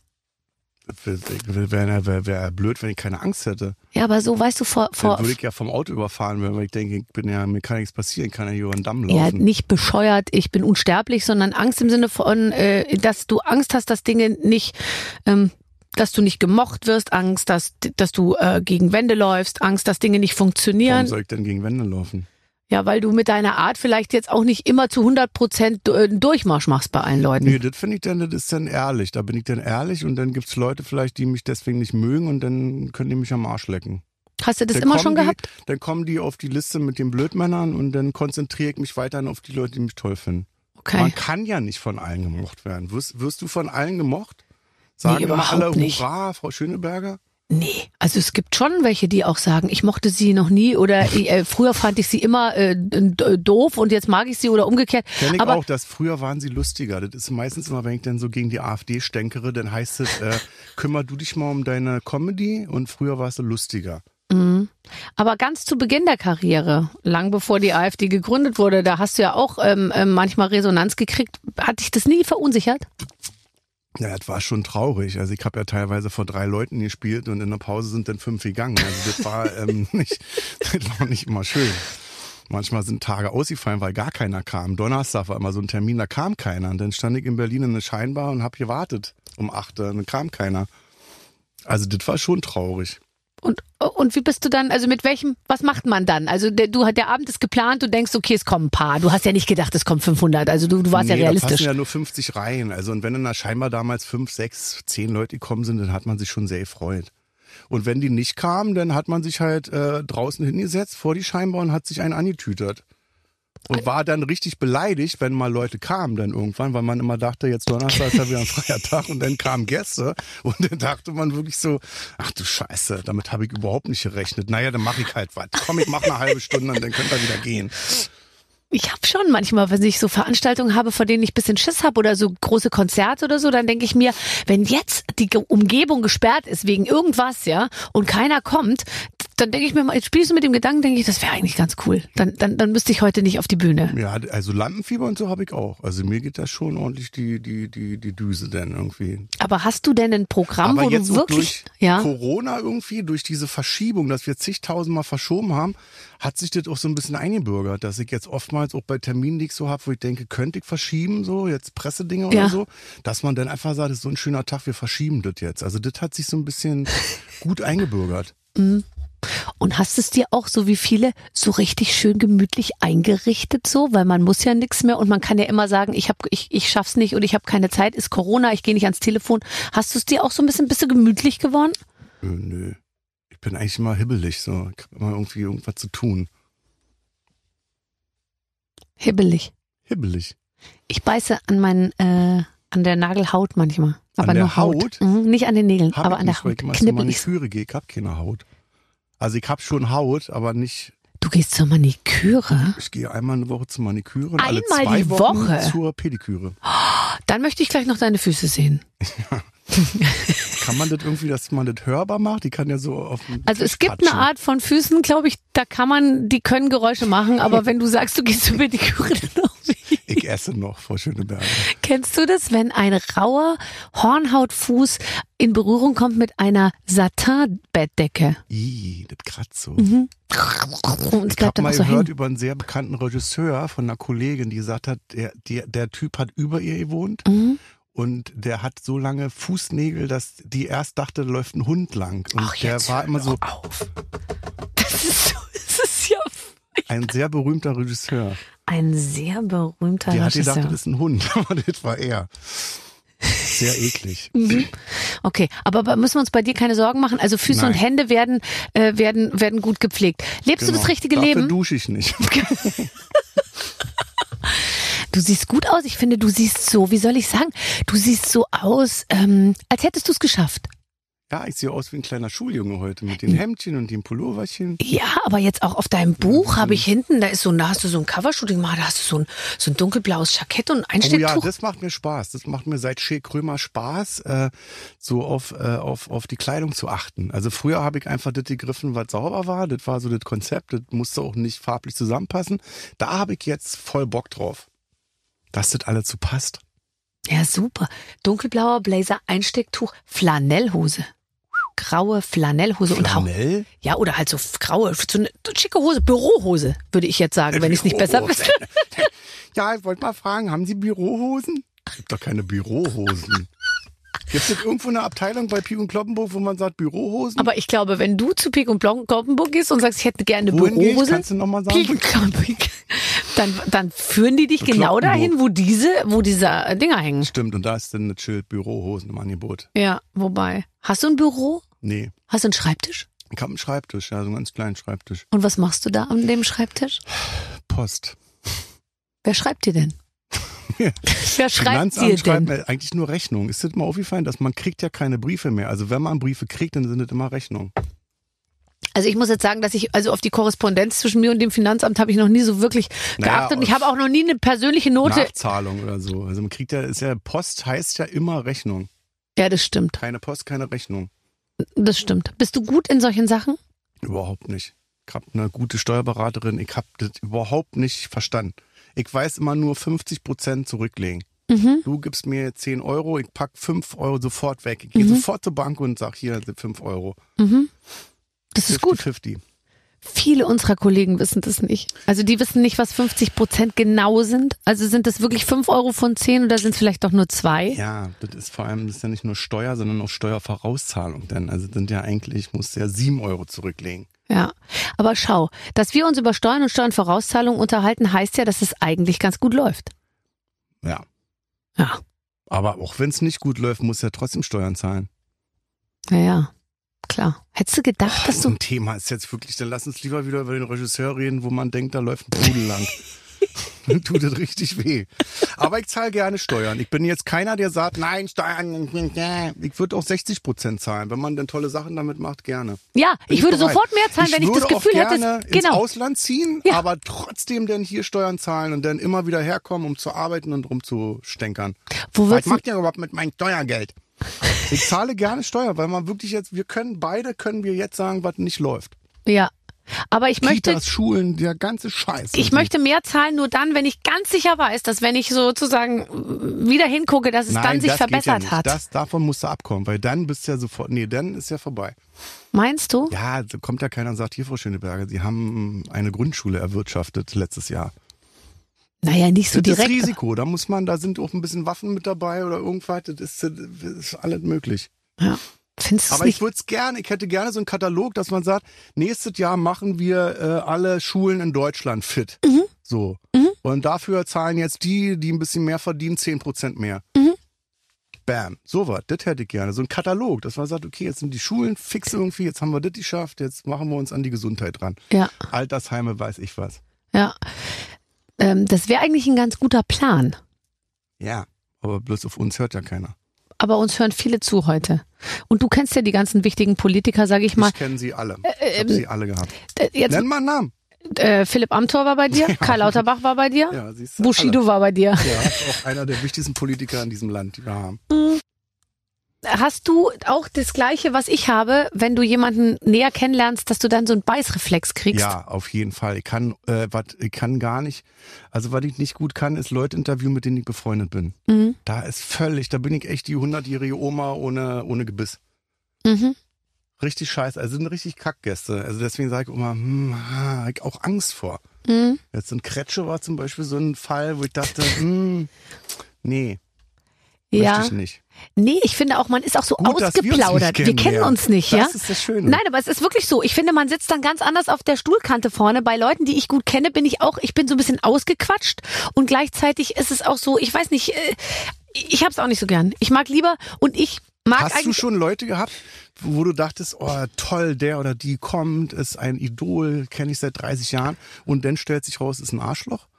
Wäre wär, wär blöd, wenn ich keine Angst hätte. Ja, aber so, weißt du, vor, vor Dann würde ich ja vom Auto überfahren werden, weil ich denke, ich bin ja, mir kann nichts passieren, ich kann ja hier über den Damm ja, laufen. nicht bescheuert, ich bin unsterblich, sondern Angst im Sinne von, äh, dass du Angst hast, dass Dinge nicht, ähm, dass du nicht gemocht wirst, Angst, dass, dass du äh, gegen Wände läufst, Angst, dass Dinge nicht funktionieren. Warum soll ich denn gegen Wände laufen? Ja, weil du mit deiner Art vielleicht jetzt auch nicht immer zu hundert Prozent einen Durchmarsch machst bei allen Leuten. Nee, das finde ich dann, das ist dann ehrlich. Da bin ich dann ehrlich und dann gibt's Leute vielleicht, die mich deswegen nicht mögen und dann können die mich am Arsch lecken. Hast du das Dann immer kommen schon die, gehabt? Dann kommen die auf die Liste mit den Blödmännern und dann konzentriere ich mich weiterhin auf die Leute, die mich toll finden. Okay. Man kann ja nicht von allen gemocht werden. Wirst, wirst du von allen gemocht? Sagen Nee, immer überhaupt alle nicht. Hurra, Frau Schöneberger? Nee, also es gibt schon welche, die auch sagen, ich mochte sie noch nie oder äh, früher fand ich sie immer äh, d- doof und jetzt mag ich sie oder umgekehrt. Kenn ich Aber auch, dass früher waren sie lustiger. Das ist meistens immer, wenn ich dann so gegen die AfD stänkere, dann heißt es, äh, kümmer du dich mal um deine Comedy und früher warst du lustiger. Mhm. Aber ganz zu Beginn der Karriere, lang bevor die AfD gegründet wurde, da hast du ja auch ähm, ähm, manchmal Resonanz gekriegt. Hat dich das nie verunsichert? Ja, das war schon traurig. Also ich habe ja teilweise vor drei Leuten gespielt und in der Pause sind dann fünf gegangen. Also das war ähm, nicht, das war nicht immer schön. Manchmal sind Tage ausgefallen, weil gar keiner kam. Donnerstag war immer so ein Termin, da kam keiner. Und dann stand ich in Berlin in eine Scheinbar und habe gewartet um acht Uhr und dann kam keiner. Also das war schon traurig. Und, und wie bist du dann, also mit welchem, was macht man dann? Also der, du, der Abend ist geplant, du denkst, okay, es kommen ein paar. Du hast ja nicht gedacht, es kommen fünfhundert. Also du, du warst Nee, ja da realistisch. passen ja nur fünfzig rein. Also und wenn in der Scheinbar damals fünf, sechs, zehn Leute gekommen sind, dann hat man sich schon sehr gefreut. Und wenn die nicht kamen, dann hat man sich halt äh, draußen hingesetzt vor die Scheinbar und hat sich einen angetütert. Und war dann richtig beleidigt, wenn mal Leute kamen dann irgendwann, weil man immer dachte, jetzt Donnerstag ist ja wieder ein freier Tag und dann kamen Gäste und dann dachte man wirklich so, ach du Scheiße, damit habe ich überhaupt nicht gerechnet. Naja, dann mache ich halt was. Komm, ich mache eine halbe Stunde und dann könnt ihr wieder gehen. Ich habe schon manchmal, wenn ich so Veranstaltungen habe, vor denen ich ein bisschen Schiss habe oder so große Konzerte oder so, dann denke ich mir, wenn jetzt die Ge- Umgebung gesperrt ist wegen irgendwas, ja, und keiner kommt, dann denke ich mir mal, jetzt spielst du mit dem Gedanken, denke ich, das wäre eigentlich ganz cool. Dann, dann, dann müsste ich heute nicht auf die Bühne. Ja, also Lampenfieber und so habe ich auch. Also mir geht da schon ordentlich die, die, die, die Düse dann irgendwie. Aber hast du denn ein Programm, Aber wo jetzt du auch wirklich, durch ja, Corona irgendwie, durch diese Verschiebung, dass wir zigtausendmal verschoben haben, hat sich das auch so ein bisschen eingebürgert, dass ich jetzt oftmals auch bei Terminen, die ich so habe, wo ich denke, könnte ich verschieben, so jetzt Pressedinge Ja. oder so, dass man dann einfach sagt, das ist so ein schöner Tag, wir verschieben das jetzt. Also das hat sich so ein bisschen gut eingebürgert. und hast es dir auch so wie viele so richtig schön gemütlich eingerichtet so, weil man muss ja nichts mehr und man kann ja immer sagen, ich hab, ich, ich schaff's nicht und ich habe keine Zeit, ist Corona, ich gehe nicht ans Telefon. Hast du es dir auch so ein bisschen, bist du gemütlich geworden? Äh, nö. Ich bin eigentlich immer hibbelig, so. Ich habe immer irgendwie irgendwas zu tun. Hibbelig. Hibbelig. Ich beiße an meinen, äh, an der Nagelhaut manchmal. Aber An der nur Haut. Haut? Mhm, nicht an den Nägeln, Hab aber ich an der nicht, weil Haut. ich mal zur Knibbel ich. Maniküre gehe, ich hab keine Haut. Also ich hab schon Haut, aber nicht, Du gehst zur Maniküre? ich gehe einmal eine Woche zur Maniküre und alle Einmal zwei die Wochen Woche? zur Pediküre. Dann möchte ich gleich noch deine Füße sehen. Kann man das irgendwie, dass man das hörbar macht? Die kann ja so auf den Also Tisch es gibt patschen. eine Art von Füßen, glaube ich, da kann man, die können Geräusche machen, aber wenn du sagst, du gehst zur Maniküre, dann auch nicht. Ich Ich esse noch, Frau Schöneberger. Kennst du das, wenn ein rauer Hornhautfuß in Berührung kommt mit einer Satin-Bettdecke? Ih, das kratzt so. Mhm. Und es Ich habe bleibt mal einfach so gehört hängen. über einen sehr bekannten Regisseur von einer Kollegin, die gesagt hat, der, der, der Typ hat über ihr gewohnt Mhm. und der hat so lange Fußnägel, dass die erst dachte, da läuft ein Hund lang. Und Ach, der jetzt war hör immer so doch auf. Das ist so, das ist ja ein sehr berühmter Regisseur. ein sehr berühmter Die hat gedacht, Regisseur. das ist ein Hund, aber das war er. Sehr eklig. Okay, aber bei- müssen wir uns bei dir keine Sorgen machen? Also Füße Nein. und Hände werden, äh, werden, werden gut gepflegt. Lebst du das Genau. richtige Dafür Leben? dusche ich nicht. Du siehst gut aus. Ich finde, du siehst so, wie soll ich sagen, du siehst so aus, ähm, als hättest du es geschafft. Ja, ich sehe aus wie ein kleiner Schuljunge heute mit den Hemdchen und dem Pulloverchen. Ja, aber jetzt auch auf deinem Buch habe ich hinten, da ist so, da hast du so ein Covershooting gemacht, da hast du so ein, so ein dunkelblaues Jackett und ein Oh ja, Einstecktuch. das macht mir Spaß. Das macht mir seit Shea Krömer Spaß, äh, so auf, äh, auf, auf die Kleidung zu achten. Also früher habe ich einfach das gegriffen, was sauber war. Das war so das Konzept. Das musste auch nicht farblich zusammenpassen. Da habe ich jetzt voll Bock drauf, dass das alles so passt. Ja, super. Dunkelblauer Blazer, Einstecktuch, Flanellhose. Graue Flanellhose und Hau. Flanell? Ja, oder halt so graue, so eine schicke Hose, Bürohose, würde ich jetzt sagen, wenn ich es nicht besser Bürohose. wüsste. Ja, ich wollte mal fragen, haben Sie Bürohosen? Gibt doch keine Bürohosen. Gibt es irgendwo eine Abteilung bei Pik und Kloppenburg, wo man sagt Bürohosen? Aber ich glaube, wenn du zu Pik und Kloppenburg gehst und sagst, ich hätte gerne eine Wohin gehe ich? Bürohose, Kannst du noch mal sagen? Pik und Kloppenburg, dann, dann führen die dich genau Kloppenburg. dahin, wo diese, wo diese äh, Dinger hängen. Stimmt, und da ist dann das Schild Bürohosen im Angebot. Ja, wobei. Hast du ein Büro? Nee, Hast du einen Schreibtisch? ich habe einen Schreibtisch, ja, so einen ganz kleinen Schreibtisch. Und was machst du da an dem Schreibtisch? Post. Wer schreibt dir denn? Wer schreibt Finanzamt dir schreibt denn? mir eigentlich nur Rechnungen. Ist das mal aufgefallen, dass man kriegt ja keine Briefe mehr. Also wenn man Briefe kriegt, dann sind das immer Rechnungen. Also ich muss jetzt sagen, dass ich also auf die Korrespondenz zwischen mir und dem Finanzamt habe ich noch nie so wirklich Naja, geachtet. Und ich habe auch noch nie eine persönliche Note. Nachzahlung oder so. Also man kriegt ja, ist ja, Post heißt ja immer Rechnung. Ja, das stimmt. Keine Post, keine Rechnung. Das stimmt. Bist du gut in solchen Sachen? Überhaupt nicht. Ich habe eine gute Steuerberaterin, ich habe das überhaupt nicht verstanden. Ich weiß immer nur fünfzig Prozent zurücklegen. Mhm. Du gibst mir zehn Euro, ich pack fünf Euro sofort weg. Ich gehe Mhm. sofort zur Bank und sag, hier sind fünf Euro. Mhm. Das ist gut. fünfzig fünfzig. Viele unserer Kollegen wissen das nicht. Also die wissen nicht, was fünfzig Prozent genau sind. Also sind das wirklich fünf Euro von zehn oder sind es vielleicht doch nur zwei? Ja, das ist vor allem, das ist ja nicht nur Steuer, sondern auch Steuervorauszahlung. Denn also sind ja eigentlich, musst du ja sieben Euro zurücklegen. Ja, aber schau, dass wir uns über Steuern und Steuernvorauszahlungen unterhalten, heißt ja, dass es eigentlich ganz gut läuft. Ja. Ja, Aber auch wenn es nicht gut läuft, musst du ja trotzdem Steuern zahlen. ja, ja, klar. Hättest du gedacht, Oh, dass so du... ein Thema ist jetzt wirklich, dann lass uns lieber wieder über den Regisseur reden, wo man denkt, da läuft ein Pudel lang. Dann tut es richtig weh. Aber ich zahle gerne Steuern. Ich bin jetzt keiner, der sagt, nein, Steuern, ich würde auch sechzig Prozent zahlen. Wenn man denn tolle Sachen damit macht, gerne. Ja, Bin ich würde bereit. sofort mehr zahlen, wenn ich das würde Gefühl auch gerne hätte... ins Genau. Ausland ziehen, Ja. aber trotzdem dann hier Steuern zahlen und dann immer wieder herkommen, um zu arbeiten und rumzustänkern. Wo Was würdest du... macht ihr überhaupt mit meinem Steuergeld? Ich zahle gerne Steuer, weil man wirklich jetzt, wir können beide, können wir jetzt sagen, was nicht läuft. Ja, aber ich möchte... Kitas, Schulen, der ganze Scheiß. Ich möchte mehr zahlen nur dann, wenn ich ganz sicher weiß, dass wenn ich sozusagen wieder hingucke, dass es Nein, dann sich das geht ja verbessert nicht. hat. Das, davon musst du abkommen, weil dann bist du ja sofort, nee, dann ist ja vorbei. Meinst du? Ja, da kommt ja keiner und sagt, hier, Frau Schöneberger, Sie haben eine Grundschule erwirtschaftet letztes Jahr. Naja, nicht so Das ist direkt. Risiko, da muss man, da sind auch ein bisschen Waffen mit dabei oder irgendwas, das ist, das ist alles möglich. Ja. Findest du es Aber ich nicht? würde es gerne, ich hätte gerne so einen Katalog, dass man sagt, nächstes Jahr machen wir äh, alle Schulen in Deutschland fit. Mhm. So. Mhm. Und dafür zahlen jetzt die, die ein bisschen mehr verdienen, zehn Prozent mehr. Mhm. Bam. So was, das hätte ich gerne. So ein Katalog, dass man sagt, okay, jetzt sind die Schulen fix irgendwie, jetzt haben wir das geschafft, jetzt machen wir uns an die Gesundheit dran. Ja, Altersheime, weiß ich was. ja. Ähm, das wäre eigentlich ein ganz guter Plan. Ja. Aber bloß auf uns hört ja keiner. Aber uns hören viele zu heute. Und du kennst ja die ganzen wichtigen Politiker, sage ich mal. Ich kenne sie alle. Äh, Ich habe sie alle gehabt. Äh, Jetzt, Nenn mal einen Namen. äh, Philipp Amthor war bei dir, Karl Lauterbach war bei dir, Ja, siehst du, Bushido alle. war bei dir. Ja, ist auch einer der wichtigsten Politiker in diesem Land, die wir haben. hast du auch das Gleiche, was ich habe, wenn du jemanden näher kennenlernst, dass du dann so einen Beißreflex kriegst? Ja, auf jeden Fall. Ich kann, äh, was ich kann gar nicht, also was ich nicht gut kann, ist Leute interviewen, mit denen ich befreundet bin. Mhm. Da ist völlig, da bin ich echt die hundertjährige Oma ohne, ohne Gebiss. Mhm. Richtig scheiße, also sind richtig Kackgäste. Also deswegen sage ich immer, hm, ah, hab ich auch Angst vor. Mhm. Jetzt ein Kretsche war zum Beispiel so ein Fall, wo ich dachte, hm, nee, Ja. möchte ich nicht. Nee, ich finde auch, man ist auch so Gut, dass wir uns ausgeplaudert. nicht Wir kennen, kennen ja. uns nicht, Das ja? ist das Schöne. Nein, aber es ist wirklich so. Ich finde, man sitzt dann ganz anders auf der Stuhlkante vorne. Bei Leuten, die ich gut kenne, bin ich auch, ich bin so ein bisschen ausgequatscht und gleichzeitig ist es auch so, ich weiß nicht, äh, ich hab's auch nicht so gern. Ich mag lieber und ich mag Hast du eigentlich... schon Leute gehabt, wo du dachtest, oh toll, der oder die kommt, ist ein Idol, kenne ich seit dreißig Jahren und dann stellt sich raus, ist ein Arschloch?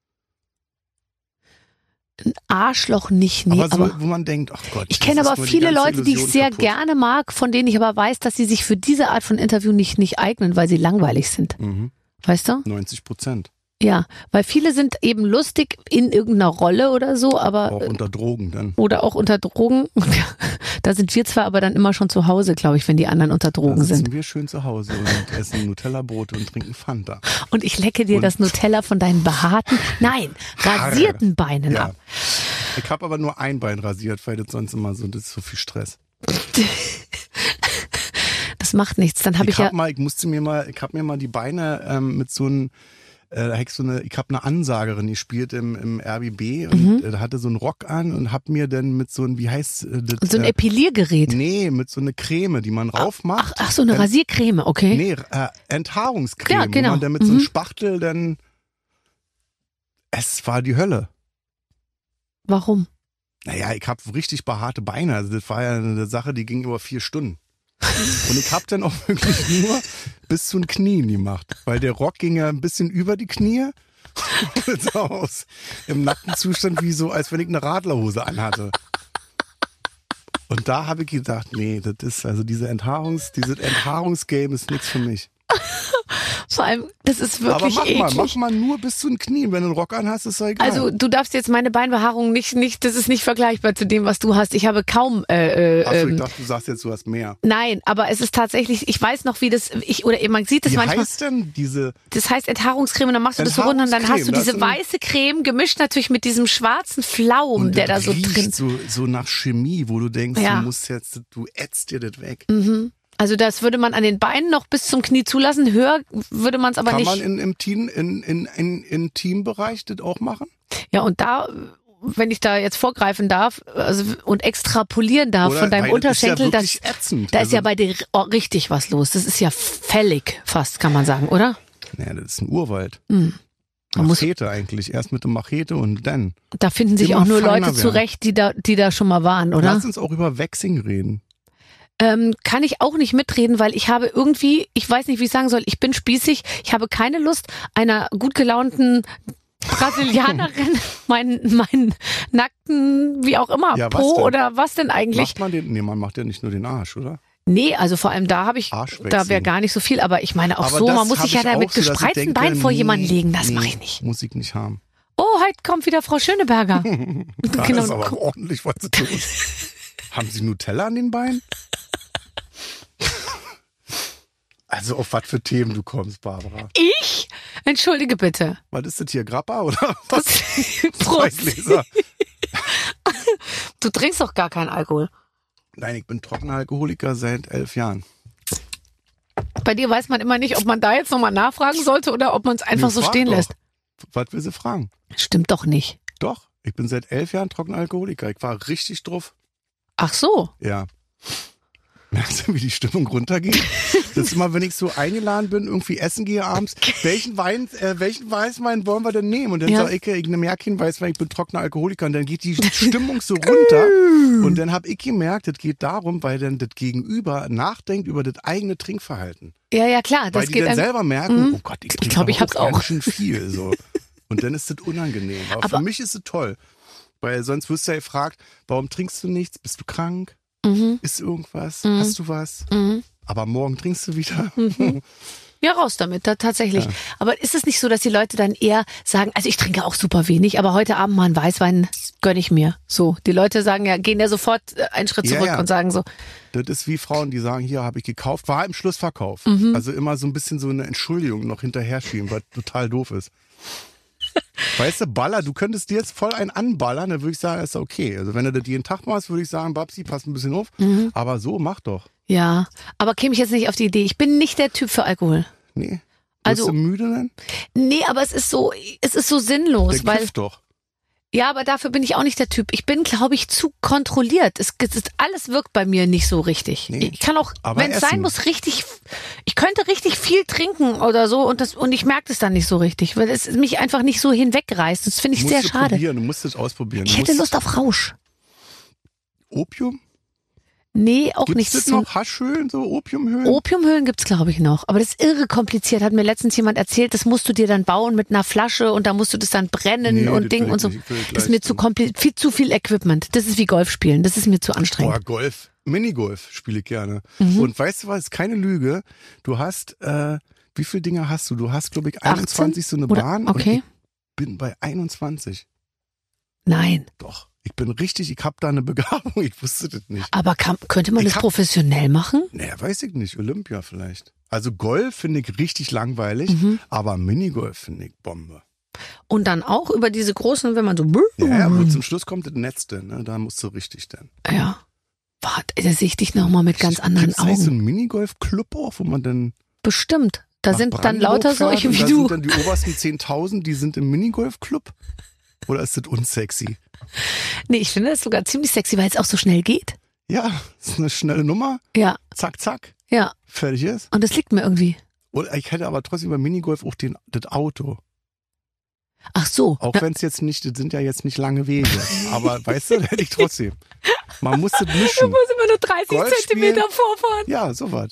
Ein Arschloch nicht, nee, aber so, aber... wo man denkt, ach Gott. Ich das kenne ist aber nur die viele ganze Leute, die ich Illusion sehr kaputt. gerne mag, von denen ich aber weiß, dass sie sich für diese Art von Interview nicht, nicht eignen, weil sie langweilig sind. Mhm. Weißt du? neunzig Prozent. Ja, weil viele sind eben lustig in irgendeiner Rolle oder so, aber Auch unter Drogen dann. oder auch unter Drogen. Da sind wir zwar aber dann immer schon zu Hause, glaube ich, wenn die anderen unter Drogen Da sitzen sind. wir schön zu Hause und essen Nutella-Brote und trinken Fanta. Und ich lecke dir Und- das Nutella von deinen behaarten, nein, rasierten Beinen Ja. ab. Ich habe aber nur ein Bein rasiert, weil das sonst immer so, das ist so viel Stress. Das macht nichts. Dann habe Ich ich ja, hab mal, ich musste mir mal, ich habe mir mal die Beine ähm, mit so einem, äh, da hab ich so eine, ich habe eine Ansagerin, die spielt im, im R B B und Mhm. äh, hatte so einen Rock an und hab mir dann mit so einem, wie heißt äh, das? so ein äh, Epiliergerät. Nee, mit so einer Creme, die man rauf Ach, macht. ach so, eine Ent- Rasiercreme, okay. Nee, äh, Enthaarungscreme, Ja, genau. wo man dann mit so einem Mhm. Spachtel dann, es war die Hölle. Warum? Naja, ich habe richtig behaarte Beine. Also das war ja eine Sache, die ging über vier Stunden. Und ich habe dann auch wirklich nur bis zu den Knien gemacht. Weil der Rock ging ja ein bisschen über die Knie. Und sah aus im nackten Zustand wie so, als wenn ich eine Radlerhose anhatte. Und da habe ich gedacht, nee, das ist, also diese Enthaarungs, dieses Enthaarungsgame ist nichts für mich. Vor allem, das ist Aber wirklich mach eklig. mal, mach mal nur bis zu den Knien. Wenn du einen Rock anhast, ist doch egal. Also du darfst jetzt meine Beinbehaarung nicht, nicht, das ist nicht vergleichbar zu dem, was du hast. Ich habe kaum, äh, äh, Achso, ich ähm, dachte, du sagst jetzt, du hast mehr. nein, aber es ist tatsächlich, ich weiß noch, wie das, ich oder man sieht das Wie manchmal. heißt denn diese... Das heißt Enthaarungscreme, und dann machst du das so runter und dann hast du Enthaarungscreme, diese das ist weiße Creme gemischt natürlich mit diesem schwarzen Pflaum, Und der da das so riecht drin. so, so nach Chemie, wo du denkst, Ja. du musst jetzt, du ätzt dir das weg. Mhm. Also das würde man an den Beinen noch bis zum Knie zulassen. Höher würde man es aber Kann nicht. man in, im Team, in, in, in, in Teambereich das auch machen? Ja, und da, wenn ich da jetzt vorgreifen darf, also und extrapolieren darf Oder? von deinem Weil Unterschenkel, das ist ja das, wirklich ätzend. da Also- ist ja bei dir oh, richtig was los. Das ist ja fällig fast, kann man sagen, oder? Naja, das ist ein Urwald. Mhm. Man muss- Machete eigentlich. Erst mit der Machete und dann. Da finden sich Immer auch nur feiner Leute werden. zurecht, die da, die da schon mal waren, oder? Lass uns auch über Waxing reden. Ähm, kann ich auch nicht mitreden, weil ich habe irgendwie, ich weiß nicht, wie ich sagen soll, ich bin spießig, ich habe keine Lust, einer gut gelaunten Brasilianerin meinen, meinen nackten, wie auch immer, Ja, was Po denn? oder was denn eigentlich? Macht man den? Nee, man macht ja nicht nur den Arsch, oder? Nee, also vor allem da habe ich, Arschwechsel. da wäre gar nicht so viel, aber ich meine auch Aber so, das man muss hab sich ja ich da mit auch so, dass ich gespreizten denke, Beinen vor nee, jemanden legen, das nee, mache ich nicht. Muss ich nicht haben. Oh, heute kommt wieder Frau Schöneberger. Da Genau. ist aber ordentlich was zu tun. Haben Sie Nutella an den Beinen? Also auf was für Themen du kommst, Barbara. Ich? Entschuldige bitte. Was ist das hier, Grappa oder was? Zwei Prost. Gläser. Du trinkst doch gar keinen Alkohol. Nein, ich bin trockener Alkoholiker seit elf Jahren. Bei dir weiß man immer nicht, ob man da jetzt nochmal nachfragen sollte oder ob man es einfach Nee, so frag stehen doch. lässt. Was will sie fragen? Stimmt doch nicht. Doch, ich bin seit elf Jahren trockener Alkoholiker. Ich war richtig drauf. Ach so. Ja. Merkst du, wie die Stimmung runtergeht? Das ist immer, wenn ich so eingeladen bin, irgendwie essen gehe abends, welchen Wein, äh, welchen Weißwein wollen wir denn nehmen? Und dann Ja. sag ich, ich nehme ja keinen Weißwein, ich bin trockener Alkoholiker. Und dann geht die Stimmung so runter. Und dann habe ich gemerkt, das geht darum, weil dann das Gegenüber nachdenkt über das eigene Trinkverhalten. Ja, ja, klar. Das Weil die geht dann einem- selber merken, Mhm. oh Gott, ich Ich trinke glaub, ich aber hab's auch. ganz schön viel. So. Und dann ist das unangenehm. Aber, Aber- für mich ist es toll. Weil sonst wirst du ja gefragt, warum trinkst du nichts? Bist du krank? Mhm. Ist irgendwas? Mhm. Hast du was? Mhm. Aber morgen trinkst du wieder. Mhm. Ja, raus damit, da, tatsächlich. Ja. Aber ist es nicht so, dass die Leute dann eher sagen, also ich trinke auch super wenig, aber heute Abend mal einen Weißwein gönn ich mir. So, die Leute sagen ja, gehen ja sofort einen Schritt Ja, zurück ja. und sagen so, Das ist wie Frauen, die sagen, hier habe ich gekauft, war im Schlussverkauf. Mhm. Also immer so ein bisschen so eine Entschuldigung noch hinterher schieben, was total doof ist. Weißt du, Baller, du könntest dir jetzt voll einen anballern, dann würde ich sagen, ist okay. Also wenn du das jeden Tag machst, würde ich sagen, Babsi, pass ein bisschen auf. Mhm. Aber so, mach doch. ja, aber käme ich jetzt nicht auf die Idee. Ich bin nicht der Typ für Alkohol. Nee. Also- Bist du müde denn? Nee, aber es ist so, es ist so sinnlos, Der weil, kifft doch. ja, aber dafür bin ich auch nicht der Typ. Ich bin, glaube ich, zu kontrolliert. Es, es ist, alles wirkt bei mir nicht so richtig. Nee. Ich kann auch, Aber wenn es sein essen. muss, richtig, ich könnte richtig viel trinken oder so und das, und ich merke das dann nicht so richtig, weil es mich einfach nicht so hinwegreißt. Das finde ich Du sehr musst es schade. probieren, du musst es ausprobieren. Ich Du hätte musst- Lust auf Rausch. Opium? Nee, auch Gibt's nicht das so. noch? Haschhöhlen, so Opiumhöhlen? Opiumhöhlen gibt's glaube ich noch, aber das ist irre kompliziert. Hat mir letztens jemand erzählt, das musst du dir dann bauen mit einer Flasche und da musst du das dann brennen Nee, und das Ding will und ich so. nicht. Ich will Das ist gleich mir zu so- kompliziert, viel zu viel Equipment. Das ist wie Golf spielen. Das ist mir zu anstrengend. Boah, Golf. Minigolf spiele ich gerne. Mhm. Und weißt du was, ist keine Lüge. Du hast, äh, wie viele Dinge hast du? Du hast, glaube ich, achtzehn? einundzwanzig so eine Oder- Bahn. okay. Und ich bin bei einundzwanzig. Nein. Doch. Ich bin richtig, ich habe da eine Begabung. Ich wusste das nicht. Aber kann, könnte man Ich das hab- professionell machen? Naja, weiß ich nicht. Olympia vielleicht. Also Golf finde ich richtig langweilig, Mhm. aber Minigolf finde ich Bombe. Und dann auch über diese großen, wenn man so. Ja, ja, aber zum Schluss kommt das Netz denn, ne? Da musst du richtig denn. Ja. Warte, da sehe ich dich nochmal mit ganz anderen Gibt's eigentlich so Augen. einen Minigolf-Club auch, wo man dann Bestimmt. Da nach sind dann Brandenburg lauter fährt solche und wie da du. sind dann die obersten zehntausend, die sind im Minigolf-Club? Oder ist das unsexy? Nee, ich finde das sogar ziemlich sexy, weil es auch so schnell geht. Ja, das ist eine schnelle Nummer. Ja, Zack, zack. ja. Fertig ist. Und das liegt mir irgendwie. Und ich hätte aber trotzdem beim Minigolf auch den, das Auto. Ach so. Auch Na, wenn es jetzt nicht, das sind ja jetzt nicht lange Wege. Aber weißt du, da hätte ich trotzdem. Man muss das du mischen. musst immer nur dreißig Golf Zentimeter spielen. vorfahren. Ja, sowas.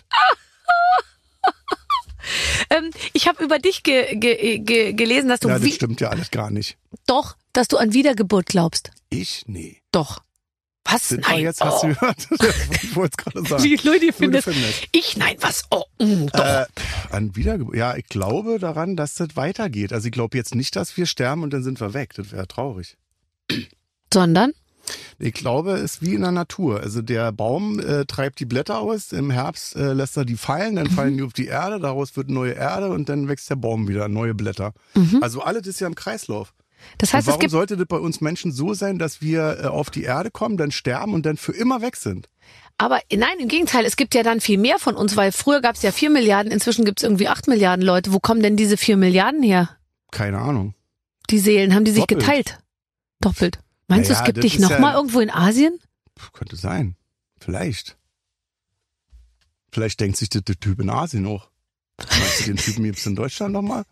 Ähm, ich habe über dich ge ge ge gelesen, dass du Ja, das wie stimmt ja alles gar nicht. doch, dass du an Wiedergeburt glaubst. Ich? Nee. Doch. Was? Das war Nein. jetzt, hast oh. du gehört? Ich wollte es gerade sagen. Wie Leute Du findest. findest. Ich nein, was? Oh, mm, doch. Äh, an Wiedergeburt. Ja, ich glaube daran, dass das weitergeht. Also ich glaube jetzt nicht, dass wir sterben und dann sind wir weg. Das wäre traurig. Sondern? Ich glaube, es ist wie in der Natur. Also der Baum äh, treibt die Blätter aus, im Herbst äh, lässt er die fallen, dann fallen die auf die Erde, daraus wird neue Erde und dann wächst der Baum wieder, neue Blätter. Mhm. Also alles ist ja im Kreislauf. Das heißt, und es warum gibt sollte das bei uns Menschen so sein, dass wir äh, auf die Erde kommen, dann sterben und dann für immer weg sind? aber nein, im Gegenteil, es gibt ja dann viel mehr von uns, weil früher gab es ja vier Milliarden, inzwischen gibt es irgendwie acht Milliarden Leute. Wo kommen denn diese vier Milliarden her? Keine Ahnung. Die Seelen, haben die sich Doppelt. geteilt? Doppelt. Meinst du, Naja, es gibt das dich ist nochmal ja- irgendwo in Asien? Puh, könnte sein. Vielleicht. Vielleicht denkt sich der, der Typ in Asien auch. Meinst du, den Typen gibt's in Deutschland nochmal?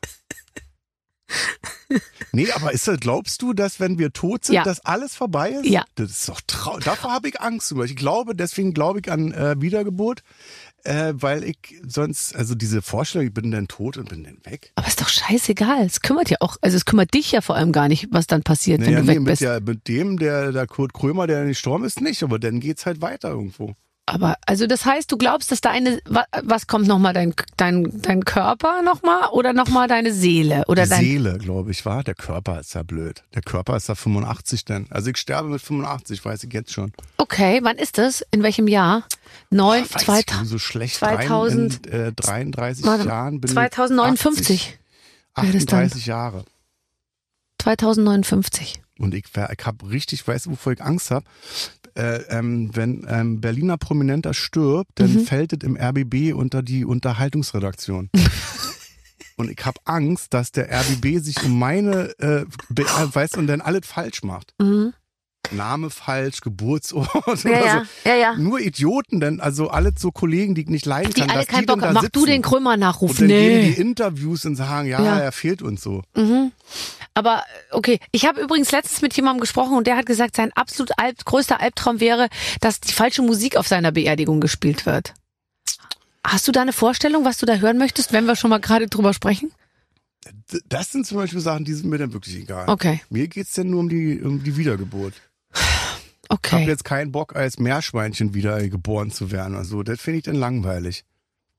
Nee, aber ist das, glaubst du, dass wenn wir tot sind, Ja. dass alles vorbei ist? Ja. Das ist doch traurig. Davor habe ich Angst. Ich glaube, deswegen glaube ich an äh, Wiedergeburt, äh, weil ich sonst, also diese Vorstellung, ich bin dann tot und bin dann weg. Aber ist doch scheißegal. Es kümmert ja auch, also es kümmert dich ja vor allem gar nicht, was dann passiert, wenn Naja, du nee, weg mit, bist. der, mit dem, der, der Kurt Krömer, der nicht gestorben ist, nicht, aber dann geht's halt weiter irgendwo. Aber, also das heißt, du glaubst, dass deine, wa- was kommt nochmal, dein, dein, dein Körper nochmal oder nochmal deine Seele? Oder Die dein, Seele, glaube ich, war. Der Körper ist ja blöd. Der Körper ist ja fünfundachtzig denn. Also ich sterbe mit fünfundachtzig, weiß ich jetzt schon. Okay, wann ist das? In welchem Jahr? Neun, Weiß ich, zweitausend, so schlecht. zweitausend Drein- in, äh, dreiunddreißig warte, Jahren bin zweitausendneunundfünfzig. ich wäre das dann. achtunddreißig Jahre. zweitausendneunundfünfzig. Und ich, wär- ich habe richtig, weißt du, wovor ich Angst habe? Äh, ähm, wenn ähm, Berliner Prominenter stirbt, dann Mhm. fällt es im R B B unter die Unterhaltungsredaktion. Und ich habe Angst, dass der R B B sich um meine, äh, be- äh, weißt du, und dann alles falsch macht. Mhm. Name falsch, Geburtsort Ja, oder ja, so. ja, ja. Nur Idioten, denn also alle so Kollegen, die ich nicht leiden Die kann, alle dass keinen die dann Bock da haben. Mach sitzen. du den Krömer-Nachruf. Und dann geben Nee. die Interviews und sagen, ja, Ja. er fehlt uns so. Mhm. Aber okay, ich habe übrigens letztens mit jemandem gesprochen und der hat gesagt, sein absolut Alb, größter Albtraum wäre, dass die falsche Musik auf seiner Beerdigung gespielt wird. Hast du da eine Vorstellung, was du da hören möchtest, wenn wir schon mal gerade drüber sprechen? D- Das sind zum Beispiel Sachen, die sind mir dann wirklich egal. Okay, Mir geht's denn nur um die, um die Wiedergeburt. Ich habe okay. jetzt keinen Bock, als Meerschweinchen wieder geboren zu werden. Also das finde ich dann langweilig.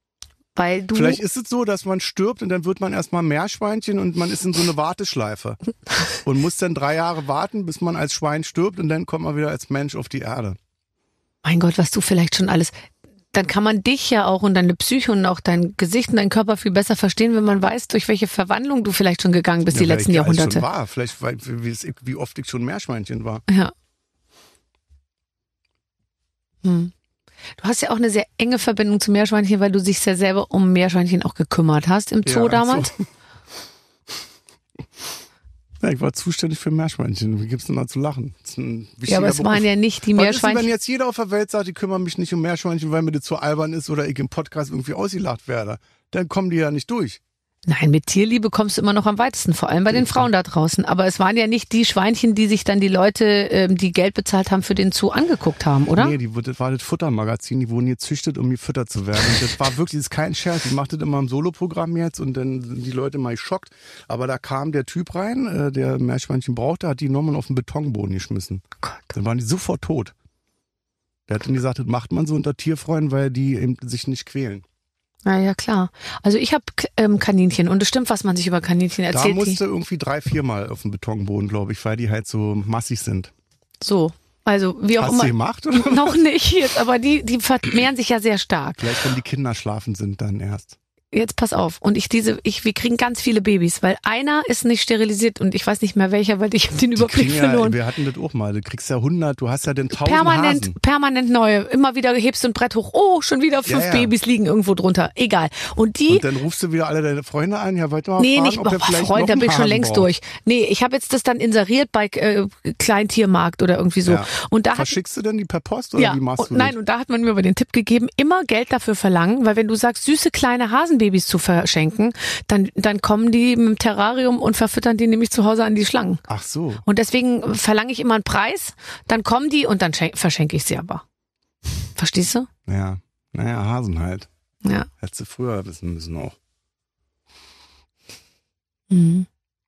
Weil du Vielleicht ist es so, dass man stirbt und dann wird man erstmal Meerschweinchen und man ist in so eine Warteschleife und muss dann drei Jahre warten, bis man als Schwein stirbt und dann kommt man wieder als Mensch auf die Erde. Mein Gott, was du vielleicht schon alles... Dann kann man dich ja auch und deine Psyche und auch dein Gesicht und deinen Körper viel besser verstehen, wenn man weiß, durch welche Verwandlung du vielleicht schon gegangen bist, Ja, die weil letzten ich ja alles Jahrhunderte. Schon war. Vielleicht, weil, wie, wie oft ich schon Meerschweinchen war. Ja. Hm. Du hast ja auch eine sehr enge Verbindung zu Meerschweinchen, weil du dich ja selber um Meerschweinchen auch gekümmert hast im Zoo Ja, damals. So. Ja, ich war zuständig für Meerschweinchen. Wie gibt's denn da zu lachen? Das ist ein Ja, aber es Beruf. waren ja nicht die Was ist denn, Meerschweinchen. wenn jetzt jeder auf der Welt sagt, ich kümmere mich nicht um Meerschweinchen, weil mir das zu albern ist oder ich im Podcast irgendwie ausgelacht werde? Dann kommen die ja nicht durch. Nein, mit Tierliebe kommst du immer noch am weitesten, vor allem bei den Frauen da draußen. Aber es waren ja nicht die Schweinchen, die sich dann die Leute, ähm, die Geld bezahlt haben, für den Zoo angeguckt haben, oder? Nee, die, das war das Futtermagazin, die wurden gezüchtet, um gefüttert zu werden. Und das war wirklich, das ist kein Scherz. Die macht das immer im Soloprogramm jetzt und dann sind die Leute mal geschockt. Aber da kam der Typ rein, äh, der Meerschweinchen brauchte, hat die nochmal auf den Betonboden geschmissen. Oh Gott. Dann waren die sofort tot. Der hat dann gesagt, das macht man so unter Tierfreunden, weil die eben sich nicht quälen. Na ja, klar. Also ich habe ähm, Kaninchen und es stimmt, was man sich über Kaninchen Da erzählt. musste irgendwie drei, viermal auf den Betonboden, glaube ich, weil die halt so massig sind. So, also wie auch Hast immer. du gemacht? Oder? Noch nicht jetzt, aber die, die vermehren sich ja sehr stark. Vielleicht, wenn die Kinder schlafen sind, dann erst. Jetzt pass auf. Und ich diese, ich, wir kriegen ganz viele Babys, weil einer ist nicht sterilisiert und ich weiß nicht mehr welcher, weil ich habe den Die Überblick kriegen ja, verloren. wir hatten das auch mal. Du kriegst ja hundert, du hast ja den tausend Permanent, Hasen. permanent neue. Immer wieder hebst du ein Brett hoch. Oh, schon wieder fünf Ja, ja. Babys liegen irgendwo drunter. Egal. Und die. Und dann rufst du wieder alle deine Freunde an. Ja, wollt ihr mal Nee, fragen, nicht, ob der oh, vielleicht Freund, noch da einen bin ich schon Hasen längst braucht. durch. Nee, ich habe jetzt das dann inseriert bei äh, Kleintiermarkt oder irgendwie so. Ja. Und da hat, Verschickst du denn die per Post oder ja, wie machst und, du nein, das? und da hat man mir aber den Tipp gegeben, immer Geld dafür verlangen, weil wenn du sagst, süße kleine Hasenbabys zu verschenken, dann, dann kommen die mit dem Terrarium und verfüttern die nämlich zu Hause an die Schlangen. Ach so. Und deswegen verlange ich immer einen Preis, dann kommen die und dann schenk, verschenke ich sie aber. Verstehst du? Ja. Naja, Hasen halt. Ja. Hättest du früher wissen müssen auch. Mhm.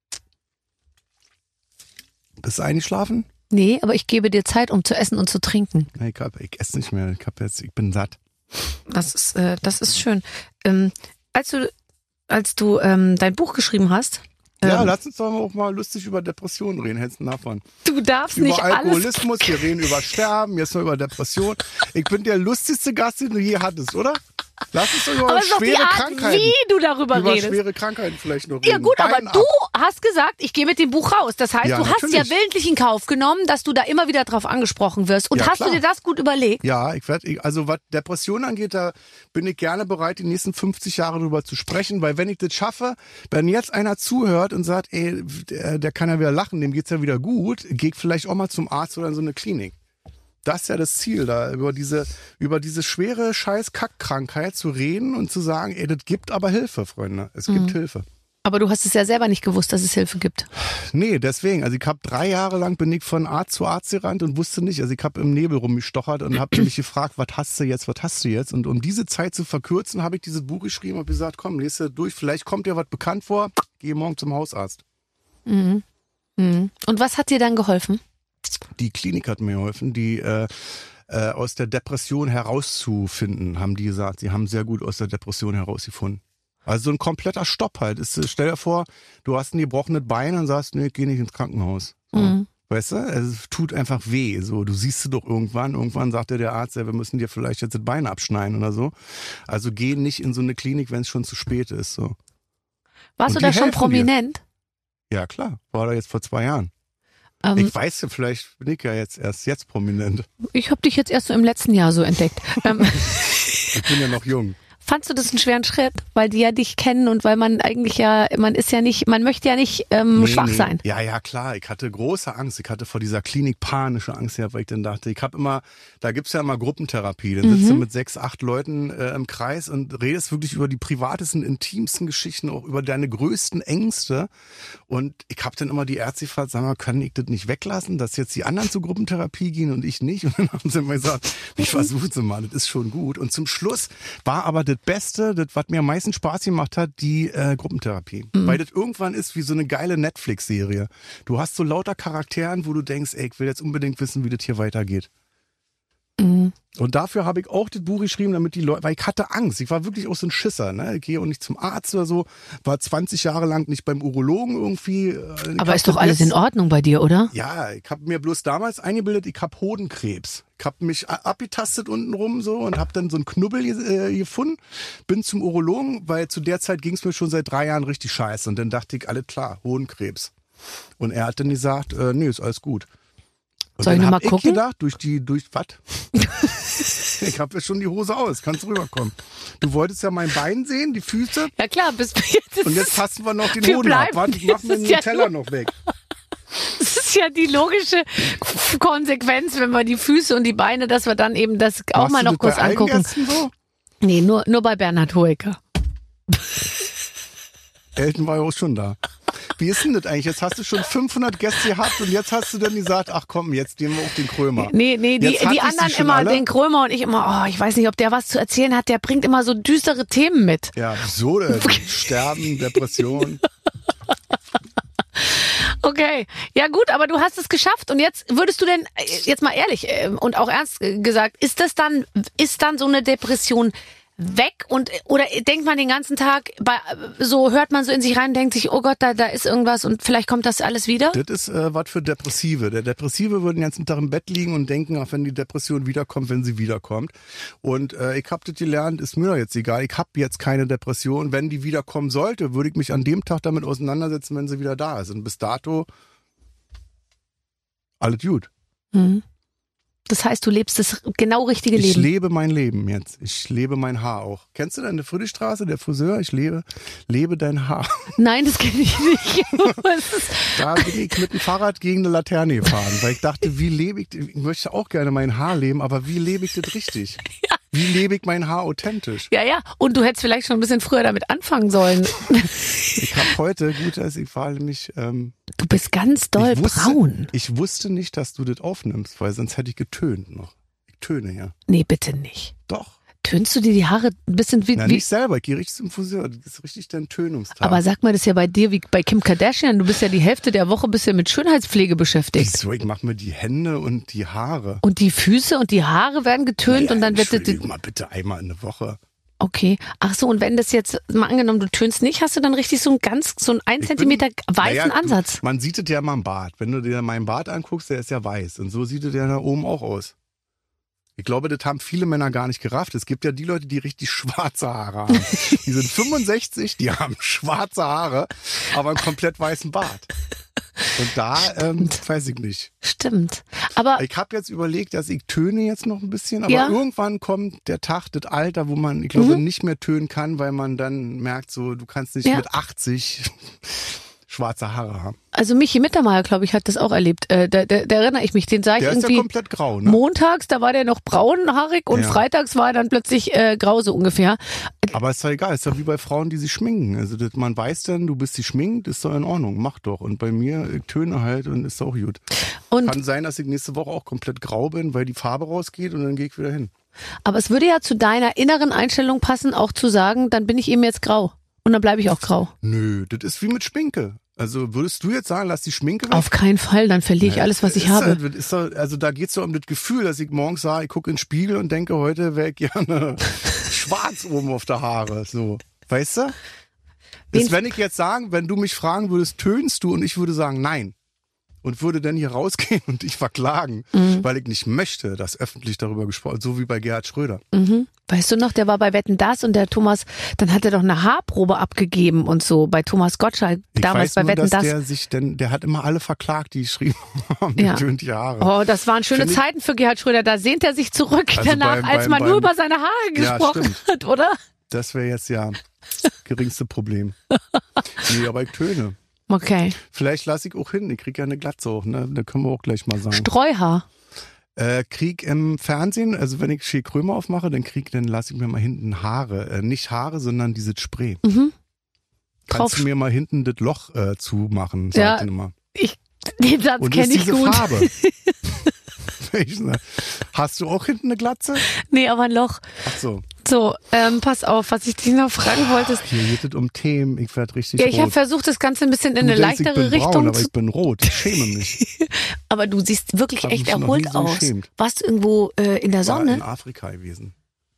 Bist du eingeschlafen? Nee, aber ich gebe dir Zeit, um zu essen und zu trinken. Nee, ich, hab, ich esse nicht mehr. Ich, hab jetzt, ich bin satt. Das ist, äh, das ist schön. Ähm, als du, als du ähm, dein Buch geschrieben hast, Ja, ähm, lass uns doch auch mal lustig über Depressionen reden. Hältst du davon? du darfst Über nicht alles. Alkoholismus, wir reden über Sterben, jetzt noch über Depression. Ich bin der lustigste Gast, den du je hattest, oder? Lass uns doch über Aber es ist doch die schwere Art, Krankheiten. wie du darüber über redest. schwere Krankheiten vielleicht noch reden. Ja gut, aber Bein du ab. hast gesagt, ich gehe mit dem Buch raus. Das heißt, Ja, du hast ja natürlich. willentlich in Kauf genommen, dass du da immer wieder drauf angesprochen wirst. Und Ja, hast klar. du dir das gut überlegt? Ja, ich werde, also was Depressionen angeht, da bin ich gerne bereit, die nächsten fünfzig Jahre drüber zu sprechen, weil wenn ich das schaffe, wenn jetzt einer zuhört und sagt, ey, der, der kann ja wieder lachen, dem geht's ja wieder gut, geh ich vielleicht auch mal zum Arzt oder in so eine Klinik. Das ist ja das Ziel, da über diese, über diese schwere Scheiß-Kack-Krankheit zu reden und zu sagen, ey, das gibt aber Hilfe, Freunde. Es gibt Hilfe. Aber du hast es ja selber nicht gewusst, dass es Hilfe gibt. Nee, deswegen. Also ich habe drei Jahre lang bin ich von Arzt zu Arzt gerannt und wusste nicht. Also ich habe im Nebel rumgestochert und habe mich gefragt, was hast du jetzt, was hast du jetzt? Und um diese Zeit zu verkürzen, habe ich dieses Buch geschrieben und gesagt, komm, lese durch, vielleicht kommt dir was bekannt vor, geh morgen zum Hausarzt. Mhm. Mhm. Und was hat dir dann geholfen? Die Klinik hat mir geholfen, die äh, äh, aus der Depression herauszufinden, haben die gesagt. Sie haben sehr gut aus der Depression herausgefunden. Also so ein kompletter Stopp halt. Ist, stell dir vor, du hast ein gebrochenes Bein und sagst, nee, geh nicht ins Krankenhaus. So. Mhm. Weißt du, es tut einfach weh. So, du siehst es doch irgendwann. Irgendwann sagt dir der Arzt, ja, wir müssen dir vielleicht jetzt das Bein abschneiden oder so. Also geh nicht in so eine Klinik, wenn es schon zu spät ist. So. Warst Und du die da schon helfen prominent? Ja klar, war da jetzt vor zwei Jahren. Ähm, Ich weiß ja, vielleicht bin ich ja jetzt erst jetzt prominent. ich habe dich jetzt erst so im letzten Jahr so entdeckt. ähm, Ich bin ja noch jung. Fandst du das einen schweren Schritt, weil die ja dich kennen und weil man eigentlich ja, man ist ja nicht, man möchte ja nicht ähm, Nee, schwach nee. sein. Ja, ja, klar. Ich hatte große Angst. Ich hatte vor dieser Klinik panische Angst, ja, weil ich dann dachte, ich habe immer, da gibt's ja immer Gruppentherapie. Dann sitzt du mit sechs, acht Leuten äh, im Kreis und redest wirklich über die privatesten, intimsten Geschichten, auch über deine größten Ängste. Und ich habe dann immer die Ärzte gefragt, sag mal, kann ich das nicht weglassen, dass jetzt die anderen zur Gruppentherapie gehen und ich nicht? Und dann haben sie immer gesagt, ich versuche es mal, das ist schon gut. Und zum Schluss war aber das Beste, das, was mir am meisten Spaß gemacht hat, die äh, Gruppentherapie. Mhm. Weil das irgendwann ist wie so eine geile Netflix-Serie. Du hast so lauter Charakteren, wo du denkst, ey, ich will jetzt unbedingt wissen, wie das hier weitergeht. Mhm. Und dafür habe ich auch das Buch geschrieben, damit die Leute, weil ich hatte Angst. Ich war wirklich auch so ein Schisser, ne? Ich gehe auch nicht zum Arzt oder so, war zwanzig Jahre lang nicht beim Urologen irgendwie. Ich Aber ist doch alles in Ordnung bei dir, oder? Ja, ich habe mir bloß damals eingebildet, ich habe Hodenkrebs. Ich habe mich abgetastet unten rum so und habe dann so einen Knubbel äh, gefunden, bin zum Urologen, weil zu der Zeit ging es mir schon seit drei Jahren richtig scheiße. Und dann dachte ich, alles klar, Hodenkrebs. Und er hat dann gesagt, äh, nee, ist alles gut. Und Soll ich dann noch hab mal gucken? Ich gedacht, durch die, durch was? Ich habe ja schon die Hose aus, kannst rüberkommen. Du wolltest ja mein Bein sehen, die Füße. Ja klar, bis jetzt. Und jetzt passen wir noch den Wir Hoden ab. bleiben- Warte, ich mach mir das den ist ja Teller nur- noch weg. Das ist ja die logische Konsequenz, wenn wir die Füße und die Beine, dass wir dann eben das auch Machst mal du noch das kurz bei allen angucken. Gästen so? Nee, nur, nur bei Bernhard Hoeker. Elton war ja auch schon da. Wie ist denn das eigentlich? Jetzt hast du schon fünfhundert Gäste gehabt und jetzt hast du dann gesagt, ach komm, jetzt nehmen wir auch den Krömer. Nee, nee, die, Jetzt hatte die ich sie anderen schon immer, alle. den Krömer und ich immer, oh, ich weiß nicht, ob der was zu erzählen hat, der bringt immer so düstere Themen mit. Ja, so, äh, Sterben, Depression. Okay, ja gut, aber du hast es geschafft und jetzt würdest du denn, äh, jetzt mal ehrlich äh, und auch ernst äh, gesagt, ist das dann, ist dann so eine Depression weg und oder denkt man den ganzen Tag, bei, so hört man so in sich rein, denkt sich, oh Gott, da, da ist irgendwas und vielleicht kommt das alles wieder? Das ist äh, was für Depressive. Der Depressive würde den ganzen Tag im Bett liegen und denken, auch wenn die Depression wiederkommt, wenn sie wiederkommt. Und äh, ich habe das gelernt, ist mir doch jetzt egal, ich habe jetzt keine Depression. Wenn die wiederkommen sollte, würde ich mich an dem Tag damit auseinandersetzen, wenn sie wieder da ist. Und bis dato alles gut. Mhm. Das heißt, du lebst das genau richtige Ich Leben. lebe mein Leben jetzt. Ich lebe mein Haar auch. Kennst du deine Friedrichstraße, der Friseur? Ich lebe, lebe dein Haar. Nein, das kenne ich nicht. Das ist- Da bin ich mit dem Fahrrad gegen eine Laterne gefahren, weil ich dachte, wie lebe ich, ich möchte auch gerne mein Haar leben, aber wie lebe ich das richtig? Wie lebe ich mein Haar authentisch? ja, ja. Und du hättest vielleicht schon ein bisschen früher damit anfangen sollen. Ich habe heute, gut, also ich war nämlich, ähm, Du bist ganz doll ich wusste, braun. ich wusste nicht, dass du das aufnimmst, weil sonst hätte ich getönt noch. Ich töne ja. Nee, bitte nicht. Doch. Tönst du dir die Haare ein bisschen wie... Na, wie nicht selber, ich gehe richtig zum Friseur. Das ist richtig dein Tönungstag. aber sag mal, das ist ja bei dir wie bei Kim Kardashian. Du bist ja die Hälfte der Woche bist ja mit Schönheitspflege beschäftigt. Wieso? Ich mache mir die Hände und die Haare. Und die Füße und die Haare werden getönt Ja, und dann wird das... Entschuldigung mal bitte einmal in der Woche. Okay. Ach so, und wenn das jetzt, mal angenommen, du tönst nicht, hast du dann richtig so einen ganz, so einen ein Ich Zentimeter bin- weißen naja, Ansatz? Du, man sieht es ja mal im Bart. Wenn du dir meinen Bart anguckst, der ist ja weiß. Und so sieht es ja da oben auch aus. Ich glaube, das haben viele Männer gar nicht gerafft. Es gibt ja die Leute, die richtig schwarze Haare haben. Die sind fünfundsechzig, die haben schwarze Haare, aber einen komplett weißen Bart. Und da, ähm, weiß ich nicht. Stimmt. Aber Ich habe jetzt überlegt, dass ich töne jetzt noch ein bisschen, aber Ja. irgendwann kommt der Tag, das Alter, wo man, ich glaube, nicht mehr tönen kann, weil man dann merkt, so, du kannst nicht Ja. mit achtzig schwarze Haare haben. also Michi Mittermeier, glaube ich, hat das auch erlebt. Äh, da, da, da erinnere ich mich. Den sah ich Der ist ja irgendwie komplett grau, ne? montags, da war der noch braunhaarig und Ja. freitags war er dann plötzlich äh, grau so ungefähr. Aber ist doch egal, ist doch wie bei Frauen, die sich schminken. Also das, man weiß dann, du bist die schminkt, ist doch in Ordnung, mach doch. Und bei mir, ich töne halt und ist auch gut. Und Kann sein, dass ich nächste Woche auch komplett grau bin, weil die Farbe rausgeht und dann gehe ich wieder hin. aber es würde ja zu deiner inneren Einstellung passen, auch zu sagen, dann bin ich eben jetzt grau. Und dann bleibe ich auch grau. Nö, das ist wie mit Schminke. Also würdest du jetzt sagen, lass die Schminke weg? Auf keinen Fall, dann verliere ich Ja, alles, was ich ist habe. Halt, ist halt, also da geht's so um das Gefühl, dass ich morgens sage, ich gucke in den Spiegel und denke, heute wäre ich gerne schwarz oben auf der Haare. So, weißt du? Wen- Ist, wenn ich jetzt sagen, wenn du mich fragen würdest, tönst du? Und ich würde sagen, nein. Und würde dann hier rausgehen und dich verklagen, Mhm. weil ich nicht möchte, dass öffentlich darüber gesprochen wird, so wie bei Gerhard Schröder. Mhm. Weißt du noch, der war bei Wetten, das und der Thomas, dann hat er doch eine Haarprobe abgegeben und so bei Thomas Gottschalk, Ich damals weiß bei nur, Wetten, dass das. der sich denn, der hat immer alle verklagt, die geschrieben haben, Ja. ja. tönt die Haare. Oh, das waren schöne Find ich- Zeiten für Gerhard Schröder. Da sehnt er sich zurück Also danach, beim- als beim- man nur beim- über seine Haare Ja, gesprochen stimmt. hat, oder? Das wäre jetzt ja geringste Problem. Nee, aber ich töne. Okay. Vielleicht lasse ich auch hin. Ich krieg ja eine Glatze auch, ne? Da können wir auch gleich mal sagen. Streuhaar. Äh, krieg im Fernsehen, also wenn ich Shea Krömer aufmache, dann krieg, dann lasse ich mir mal hinten Haare. Äh, nicht Haare, sondern dieses Spray. Mhm. Kannst Drauf- du mir mal hinten das Loch äh, zumachen, sagt Ja. er immer. Ich, den Satz Und kenne ist ich diese gut. Farbe. Ich, ne? Hast du auch hinten eine Glatze? Nee, aber ein Loch. Ach so. So, ähm, pass auf, was ich dich noch fragen wollte. Ist, Hier geht es um Themen. Ich werde richtig ja, ich habe rot. versucht, das Ganze ein bisschen in Du eine denkst, leichtere ich bin Richtung braun, aber zu. ich bin rot. Ich schäme mich. Aber du siehst wirklich Hab echt mich noch erholt nie so aus. geschämt. Warst du irgendwo äh, in der Ich war Sonne? in Afrika gewesen.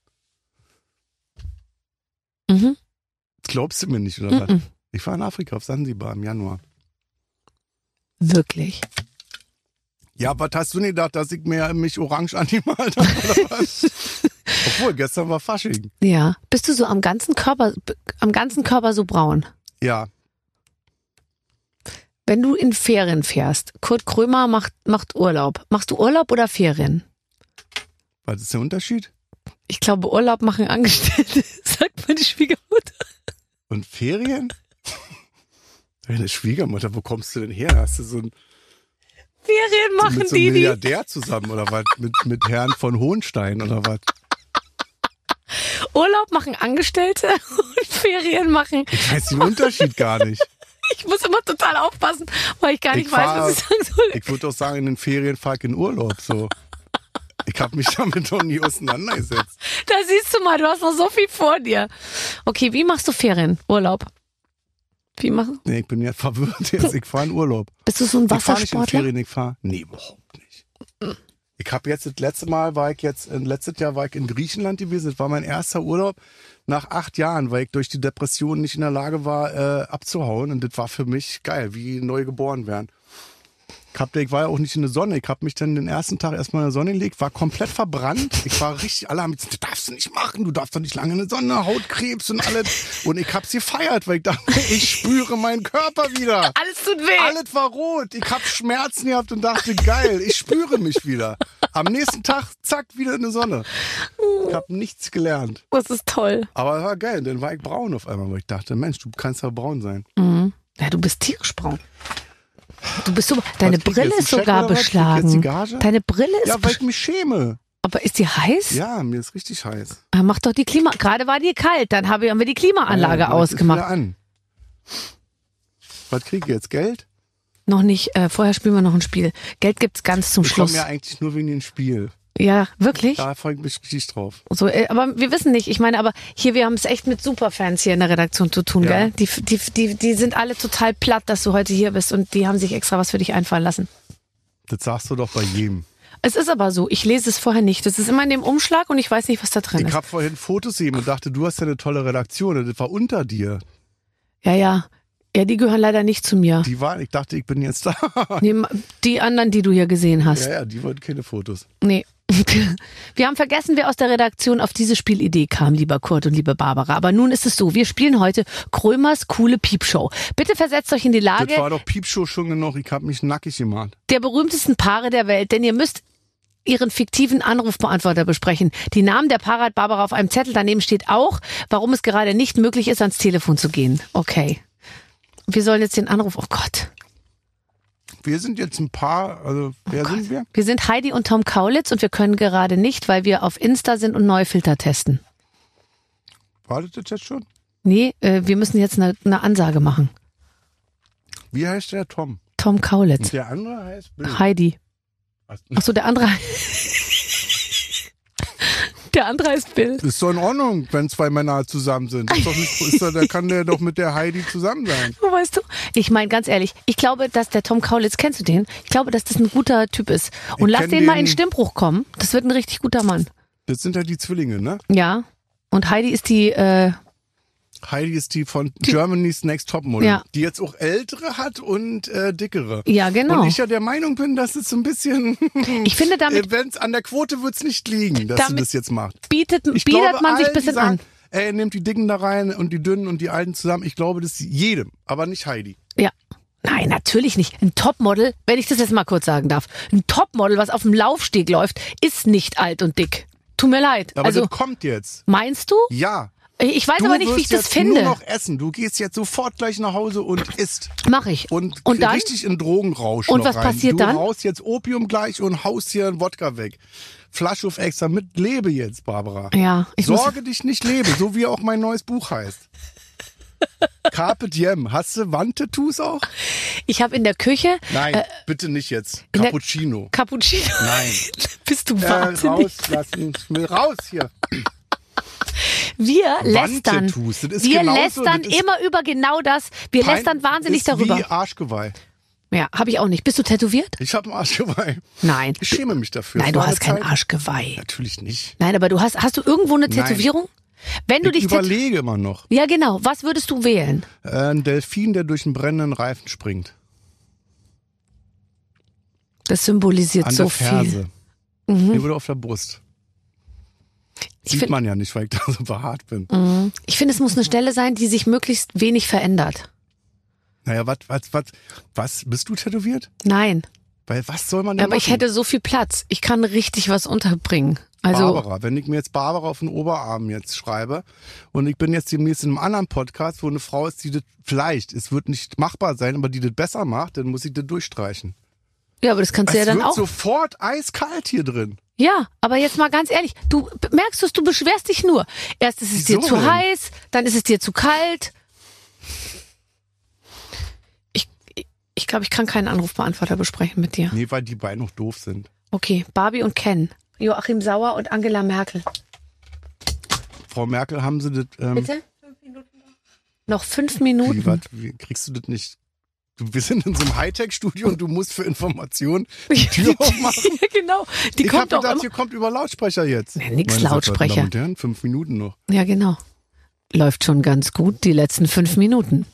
Mhm. Das glaubst du mir nicht, oder Mhm. was? Ich war in Afrika auf Sansibar im Januar. Wirklich. Ja, was hast du denn gedacht, dass ich mir mich orange angemalt habe, oder was? Obwohl, gestern war Fasching. Ja. Bist du so am ganzen Körper, am ganzen Körper so braun? Ja, Wenn du in Ferien fährst, Kurt Krömer macht, macht Urlaub. Machst du Urlaub oder Ferien? was ist der Unterschied? Ich glaube, Urlaub machen Angestellte, sagt meine Schwiegermutter. Und Ferien? Deine Schwiegermutter, wo kommst du denn her? Hast du so ein Ferien machen mit so einem die, die. Milliardär zusammen oder was? Mit, mit Herrn von Hohenstein oder was? Urlaub machen Angestellte und Ferien machen. Ich weiß den Unterschied gar nicht. Ich muss immer total aufpassen, weil ich gar nicht Ich weiß, fahr- was ich sagen soll. Ich würde doch sagen, in den Ferien fahr ich in Urlaub. So. Ich habe mich damit noch nie auseinandergesetzt. Da siehst du mal, du hast noch so viel vor dir. Okay, wie machst du Ferien, Urlaub? Wie machst Nee, ich bin ja verwirrt jetzt. Ich fahre in Urlaub. Bist du so ein Ich fahre nicht in Wassersportler? Ferien, ich fahre. Nee, überhaupt nicht. Ich habe jetzt das letzte Mal war ich jetzt, äh, letztes Jahr war ich in Griechenland gewesen. Das war mein erster Urlaub nach acht Jahren, weil ich durch die Depression nicht in der Lage war, äh, abzuhauen. Und das war für mich geil, wie neu geboren werden. Ich, hab, ich war ja auch nicht in der Sonne. Ich habe mich dann den ersten Tag erstmal in der Sonne gelegt, war komplett verbrannt. Ich war richtig, alle haben gesagt, das darfst du nicht machen, du darfst doch nicht lange in der Sonne, Hautkrebs und alles. Und ich hab's gefeiert, weil ich dachte, ich spüre meinen Körper wieder. Alles tut weh. Alles war rot. Ich hab Schmerzen gehabt und dachte, geil, ich spüre mich wieder. Am nächsten Tag, zack, wieder in der Sonne. Ich hab nichts gelernt. Das ist toll. Aber es war geil, dann war ich braun auf einmal, weil ich dachte, Mensch, du kannst ja braun sein. Mhm. Ja, du bist tierisch braun. Du bist so, deine krieg ich Brille jetzt, ist einen Scheck sogar oder was? Krieg ich jetzt die beschlagen. Gage? Deine Brille ist Ja, weil ich mich schäme. aber ist die heiß? Ja, mir ist richtig heiß. Ah, mach doch die Klima. Gerade war die kalt, dann haben wir haben wir die Klimaanlage Ja, vielleicht ist wieder ausgemacht. An. Was krieg ich jetzt? Geld? Noch nicht. Äh, vorher spielen wir noch ein Spiel. Geld gibt's ganz zum Ich Schluss. komme ja eigentlich nur wegen dem Spiel. Ja, wirklich? Da freue ich mich richtig drauf. So, äh, aber wir wissen nicht. Ich meine, aber hier, wir haben es echt mit Superfans hier in der Redaktion zu tun, Ja. gell? Die, die, die, die sind alle total platt, dass du heute hier bist und die haben sich extra was für dich einfallen lassen. Das sagst du doch bei jedem. Es ist aber so, ich lese es vorher nicht. Das ist immer in dem Umschlag und ich weiß nicht, was da drin Ich ist. habe vorhin Fotos gesehen und dachte, du hast ja eine tolle Redaktion. Und das war unter dir. Ja, ja. Ja, die gehören leider nicht zu mir. Die waren, ich dachte, ich bin jetzt da. Nee, die anderen, die du hier gesehen hast. Ja, ja, die wollten keine Fotos. Nee. Wir haben vergessen, wer aus der Redaktion auf diese Spielidee kam, lieber Kurt und liebe Barbara. Aber nun ist es so, wir spielen heute Krömers coole Piepshow. Bitte versetzt euch in die Das Lage war doch Piepshow schon genug. Ich habe mich nackig gemacht. der berühmtesten Paare der Welt, denn ihr müsst ihren fiktiven Anrufbeantworter besprechen. Die Namen der Paare hat Barbara auf einem Zettel. Daneben steht auch, warum es gerade nicht möglich ist, ans Telefon zu gehen. Okay. Wir sollen jetzt den Anruf, oh Gott. Wir sind jetzt ein Paar, also wer Oh Gott. sind wir? Wir sind Heidi und Tom Kaulitz und wir können gerade nicht, weil wir auf Insta sind und neue Filter testen. Wartet das jetzt schon? Nee, äh, wir müssen jetzt eine, eine Ansage machen. Wie heißt der Tom? Tom Kaulitz. Und der andere heißt Bill. Heidi. Was? Achso, der andere. Der andere heißt Bill. Ist doch in Ordnung, wenn zwei Männer zusammen sind. Ist doch nicht, ist doch, da kann der doch mit der Heidi zusammen sein. Wo weißt du? Ich meine, ganz ehrlich, ich glaube, dass der Tom Kaulitz, kennst du den? Ich glaube, dass das ein guter Typ ist. Und Ich lass kenn den mal in den- den Stimmbruch kommen. Das wird ein richtig guter Mann. Das sind ja die Zwillinge, ne? Ja. Und Heidi ist die, äh, Heidi ist die von Germany's Next Topmodel, Ja. die jetzt auch ältere hat und äh, dickere. ja, genau. Und ich ja der Meinung bin, dass es so ein bisschen, Ich finde, damit äh, wenn's an der Quote wird's nicht liegen, dass Damit- sie das jetzt macht. bietet, Ich bietet glaube, man sich ein allen, die bisschen sagen, an. Ey, nehmt die Dicken da rein und die Dünnen und die Alten zusammen. Ich glaube, das ist jedem, aber nicht Heidi. Ja. Nein, natürlich nicht. Ein Topmodel, wenn ich das jetzt mal kurz sagen darf, ein Topmodel, was auf dem Laufsteg läuft, ist nicht alt und dick. Tut mir leid. Aber also, das kommt jetzt. meinst du? Ja. Ich weiß Du aber nicht, wie wirst ich das jetzt finde. nur noch essen. Du gehst jetzt sofort gleich nach Hause und isst. Mach ich. Und, Und dann? richtig in Drogenrausch Und noch was rein. passiert du dann? Du haust jetzt Opium gleich und haust hier einen Wodka weg. Flasche auf extra mit. Lebe jetzt, Barbara. Ja, ich muss, Sorge dich nicht, lebe. So wie auch mein neues Buch heißt. Carpe Diem. Hast du Wandtattoos auch? ich habe in der Küche Nein, bitte nicht jetzt. in der- Cappuccino. Cappuccino. Nein. Bist du Äh, wahnsinnig? rauslassen. Ich will raus hier. Wir lästern. Wandtattoos, das ist Wir genauso, lästern das ist immer über genau das. Wir kein- lästern wahnsinnig ist darüber. Wie Arschgeweih. Ja, habe ich auch nicht. Bist du tätowiert? Ich habe ein Arschgeweih. Nein. Ich schäme mich dafür. Nein, Es du war hast eine kein Zeit- Arschgeweih. Natürlich nicht. Nein, aber du hast, hast du irgendwo eine Nein. Tätowierung? Wenn du Ich dich tät- überlege immer noch. Ja, genau. Was würdest du wählen? Äh, ein Delfin, der durch einen brennenden Reifen springt. Das symbolisiert An so der Ferse. viel. Mhm. Nee, oder auf der Brust. Ich Sieht find- man ja nicht, weil ich da so behaart bin. Mhm. Ich finde, es muss eine Stelle sein, die sich möglichst wenig verändert. Naja, was, was, was, was, bist du tätowiert? Nein. Weil was soll man denn Aber ich machen? hätte so viel Platz. Ich kann richtig was unterbringen. Also, Barbara, wenn ich mir jetzt Barbara auf den Oberarm jetzt schreibe und ich bin jetzt demnächst in einem anderen Podcast, wo eine Frau ist, die das vielleicht, es wird nicht machbar sein, aber die das besser macht, dann muss ich das durchstreichen. ja, aber das kannst du Es ja dann wird auch. sofort eiskalt hier drin. Ja, aber jetzt mal ganz ehrlich, du merkst es, du beschwerst dich nur. Erst ist es Wieso dir zu denn? heiß, dann ist es dir zu kalt. Ich ich, ich glaube, ich kann keinen Anrufbeantworter besprechen mit dir. Nee, weil die beiden noch doof sind. Okay, Barbie und Ken. Joachim Sauer und Angela Merkel. Frau Merkel, haben sie das, ähm, Bitte? Noch fünf wie, Minuten. wat, wie, kriegst du das nicht? Du, wir sind in so einem Hightech-Studio und du musst für Informationen die Tür aufmachen. Ja, genau. Die Ich hab kommt doch gedacht, immer. hier kommt über Lautsprecher jetzt. Nee, nix Meine sehr verehrten Lautsprecher. Damen und Herren, fünf Minuten noch. Ja, genau. Läuft schon ganz gut, die letzten fünf Minuten.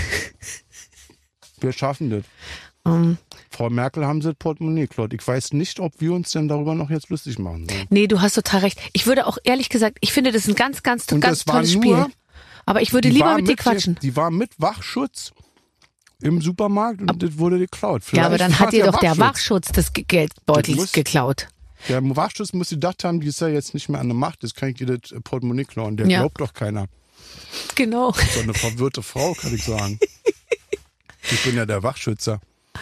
Wir schaffen das. Ähm, Frau Merkel, haben sie das Portemonnaie geklaut. Ich weiß nicht, ob wir uns denn darüber noch jetzt lustig machen sollen. nee, du hast total recht. Ich würde auch ehrlich gesagt, ich finde das ein ganz, ganz, Und ganz das war tolles nur- Spiel. Aber ich würde Die lieber war mit dir quatschen. Die war mit Wachschutz im Supermarkt und das wurde geklaut. Ja, aber Vielleicht dann war hat dir doch der Wachschutz. Wachschutz des Ge- Das Geldbeutels muss- geklaut. Der Wachschutz muss gedacht haben, die ist ja jetzt nicht mehr an der Macht, das kann ich dir das Portemonnaie klauen. Der Ja. glaubt doch keiner. Genau. So eine verwirrte Frau, kann ich sagen. Ich bin ja der Wachschützer.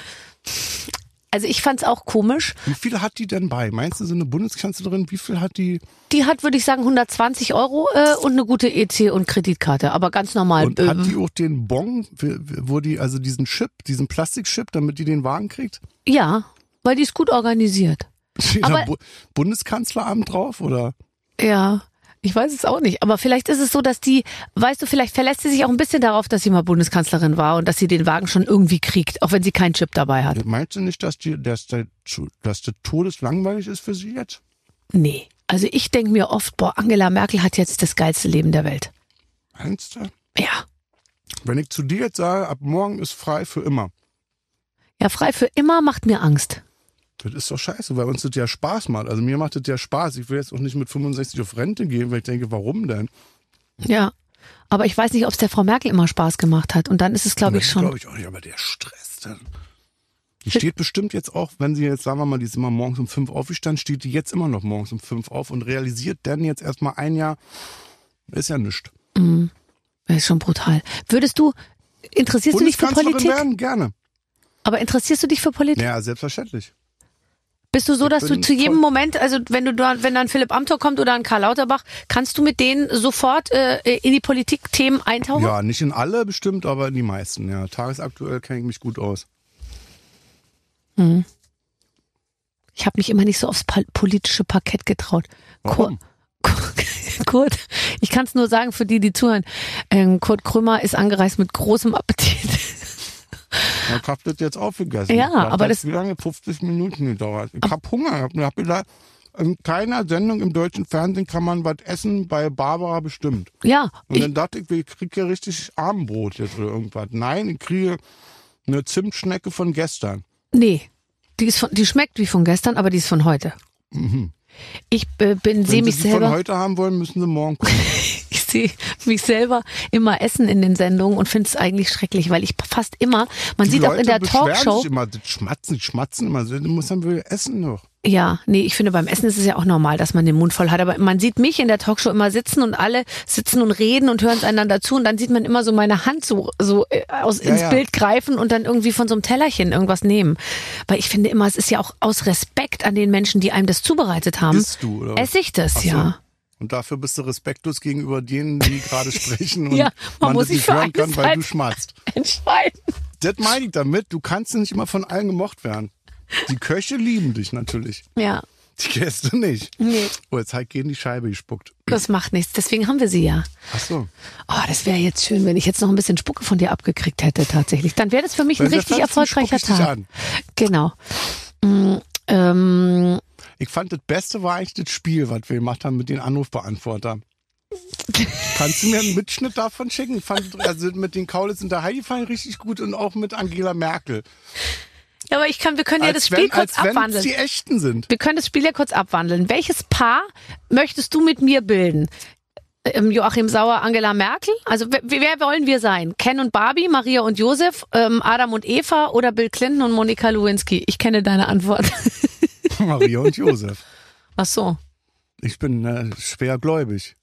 Also ich fand's auch komisch. Wie viel hat die denn bei? Meinst du, so eine Bundeskanzlerin, wie viel hat die? Die hat, würde ich sagen, hundertzwanzig Euro äh, und eine gute E C und Kreditkarte. Aber ganz normal. Und äh, hat die auch den Bon, wo die, also diesen Chip, diesen Plastikchip, damit die den Wagen kriegt? ja, weil die ist gut organisiert. Steht Aber- da Bu Bundeskanzleramt drauf, oder? Ja, ich weiß es auch nicht. Aber vielleicht ist es so, dass die, weißt du, vielleicht verlässt sie sich auch ein bisschen darauf, dass sie mal Bundeskanzlerin war und dass sie den Wagen schon irgendwie kriegt, auch wenn sie keinen Chip dabei hat. Meinst du nicht, dass die, dass der, dass der todeslangweilig ist für sie jetzt? Nee. Also ich denke mir oft, boah, Angela Merkel hat jetzt das geilste Leben der Welt. Meinst du? Ja. Wenn ich zu dir jetzt sage, ab morgen ist frei für immer. Ja, frei für immer macht mir Angst. Das ist doch scheiße, weil uns das ja Spaß macht. Also mir macht das ja Spaß. Ich will jetzt auch nicht mit fünfundsechzig auf Rente gehen, weil ich denke, warum denn? Ja. Aber ich weiß nicht, ob es der Frau Merkel immer Spaß gemacht hat. Und dann ist es, glaube ich, schon. Glaube ich auch nicht, aber der Stress dann. Die steht bestimmt jetzt auch, wenn sie jetzt, sagen wir mal, die ist immer morgens um fünf aufgestanden, steht die jetzt immer noch morgens um fünf auf und realisiert dann jetzt erstmal ein Jahr, ist ja nichts. Mm, das ist schon brutal. Würdest du, interessierst du dich für Bundeskanzlerin Politik? werden? Gerne. Aber interessierst du dich für Politik? Ja, selbstverständlich. Bist du so, Ich dass du bin zu jedem voll- Moment, also wenn du da, wenn dann Philipp Amthor kommt oder ein Karl Lauterbach, kannst du mit denen sofort äh, in die Politikthemen eintauchen? Ja, nicht in alle bestimmt, aber in die meisten. Ja, tagesaktuell kenne ich mich gut aus. Hm. Ich habe mich immer nicht so aufs pal- politische Parkett getraut. Warum? Kurt, Kurt ich kann es nur sagen für die, die zuhören. Ähm, Kurt Krömer ist angereist mit großem Appetit. Ich hab das jetzt aufgegessen. Ja, das aber hat das- wie lange? fünfzig Minuten gedauert. Ich hab Hunger. Ich hab gedacht, in keiner Sendung im deutschen Fernsehen kann man was essen, bei Barbara bestimmt. Ja, Und ich, dann dachte ich, ich kriege ja richtig Abendbrot jetzt oder irgendwas. Nein, ich kriege eine Zimtschnecke von gestern. nee, die ist von, die schmeckt wie von gestern, aber die ist von heute. Mhm. Ich äh, bin sehe Wenn mich Sie die selber. von heute haben wollen, müssen Sie morgen kommen. Ich sehe mich selber immer essen in den Sendungen und finde es eigentlich schrecklich, weil ich fast immer, man Die sieht auch Leute in der beschweren Talkshow, sich immer, das schmatzen, die schmatzen immer. Du musst dann wohl essen noch. ja, nee, ich finde beim Essen ist es ja auch normal, dass man den Mund voll hat, aber man sieht mich in der Talkshow immer sitzen und alle sitzen und reden und hören es einander zu und dann sieht man immer so meine Hand so, so äh, aus, Ja, ins ja. Bild greifen und dann irgendwie von so einem Tellerchen irgendwas nehmen. Weil ich finde immer, es ist ja auch aus Respekt an den Menschen, die einem das zubereitet haben, Isst du, oder? esse ich das, Ach so. ja. Und dafür bist du respektlos gegenüber denen, die gerade sprechen und Ja, man man muss das sich nicht für hören eine kann, weil Seite- du schmatzt. Entscheiden. Das meine ich damit, du kannst nicht immer von allen gemocht werden. Die Köche lieben dich natürlich. Ja. Die Gäste nicht. Nee. Oh, jetzt halt gegen die Scheibe gespuckt. Das macht nichts, deswegen haben wir sie ja. Ach so. Oh, das wäre jetzt schön, wenn ich jetzt noch ein bisschen Spucke von dir abgekriegt hätte tatsächlich. Dann wäre das für mich ein Wenn wir richtig fertig sind, erfolgreicher spuck ich dich Tag. an. Genau. Mm, ähm, Ich fand, das Beste war eigentlich das Spiel, was wir gemacht haben mit den Anrufbeantworter. Kannst du mir einen Mitschnitt davon schicken? Ich fand, also mit den Kaulitz und der Heidi fand ich richtig gut und auch mit Angela Merkel. ja, aber ich kann, wir können ja das Als Spiel wenn, kurz als wenn abwandeln. es die Echten sind. Wir können das Spiel ja kurz abwandeln. Welches Paar möchtest du mit mir bilden? Ähm, Joachim Sauer, Angela Merkel? Also wer, wer wollen wir sein? Ken und Barbie, Maria und Josef, ähm, Adam und Eva oder Bill Clinton und Monika Lewinsky? Ich kenne deine Antwort. Maria und Josef. Ach so. Ich bin äh, schwergläubig.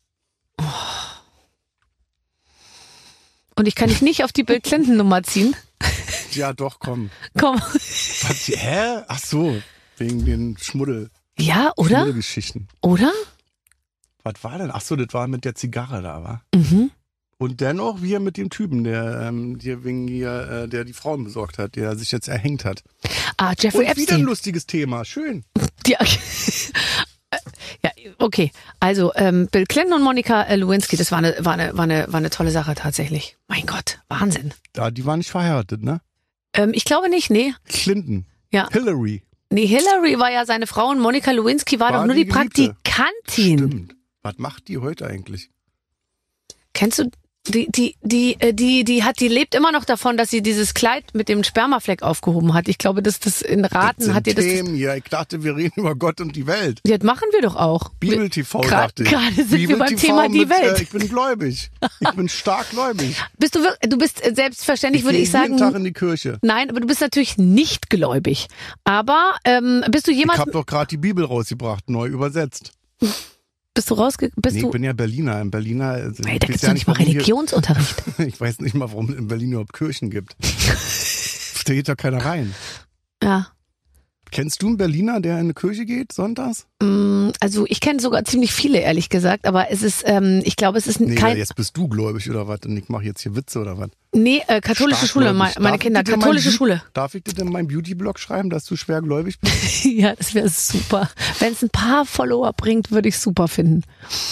Und ich kann dich nicht auf die Bill Clinton Nummer ziehen. Ja, doch, komm. Komm. Was, hä? Ach so, wegen den Schmuddel, Ja, oder? Schmuddelgeschichten. Oder? Was war denn? Ach so, das war mit der Zigarre da, war. Mhm. Und dennoch wir mit dem Typen, der, ähm, der wegen hier, äh, der die Frauen besorgt hat, der sich jetzt erhängt hat. Ah, Jeffrey Und wieder ein Epstein. lustiges Thema. Schön. Ja, ja, okay. Also ähm, Bill Clinton und Monika äh, Lewinsky, das war eine, war, eine, war, eine, war eine tolle Sache tatsächlich. Mein Gott, Wahnsinn. Da, die waren nicht verheiratet, ne? Ähm, ich glaube nicht, nee. Clinton. Ja. Hillary. Nee, Hillary war ja seine Frau und Monika Lewinsky war, War doch nur die, die Geliebte. Praktikantin. Stimmt. Was macht die heute eigentlich? Kennst du die, die, die, äh, die, die hat, die lebt immer noch davon, dass sie dieses Kleid mit dem Spermafleck aufgehoben hat. Ich glaube, dass das in Raten Das sind hat ihr das. Themen hier. Ich dachte, wir reden über Gott und die Welt. Ja, das machen wir doch auch. Bibel-T V, Gra- dachte ich. Gerade sind wir beim Bibel-T V Thema die mit, Welt. Äh, ich bin gläubig. Ich bin stark gläubig. Bist du, wir- du bist äh, selbstverständlich, Ich würde gehe ich sagen. jeden Tag in die Kirche. Nein, aber du bist natürlich nicht gläubig. Aber ähm, bist du Ich jemals, habe doch gerade die Bibel rausgebracht, neu übersetzt. bist du rausge, bist Nee, du, ich bin ja Berliner. In Berliner. äh, ey, ich da weiß gibt's ja doch nicht mal warum hier- Religionsunterricht. Ich weiß nicht mal, warum es in Berlin überhaupt Kirchen gibt. Da geht ja keiner rein. Ja. Kennst du einen Berliner, der in eine Kirche geht sonntags? Mm, Also ich kenne sogar ziemlich viele, ehrlich gesagt, aber es ist, ähm, ich glaube, es ist Nee, kein, jetzt bist du gläubig oder was? Und ich mache jetzt hier Witze oder was? nee, äh, katholische Schule, Starkgläubig. meine, meine Darf Kinder, ich dir mein katholische Beau- Schule. Darf ich dir denn meinen Beauty-Blog schreiben, dass du schwergläubig bist? Ja, das wäre super. Wenn es ein paar Follower bringt, würde ich super finden.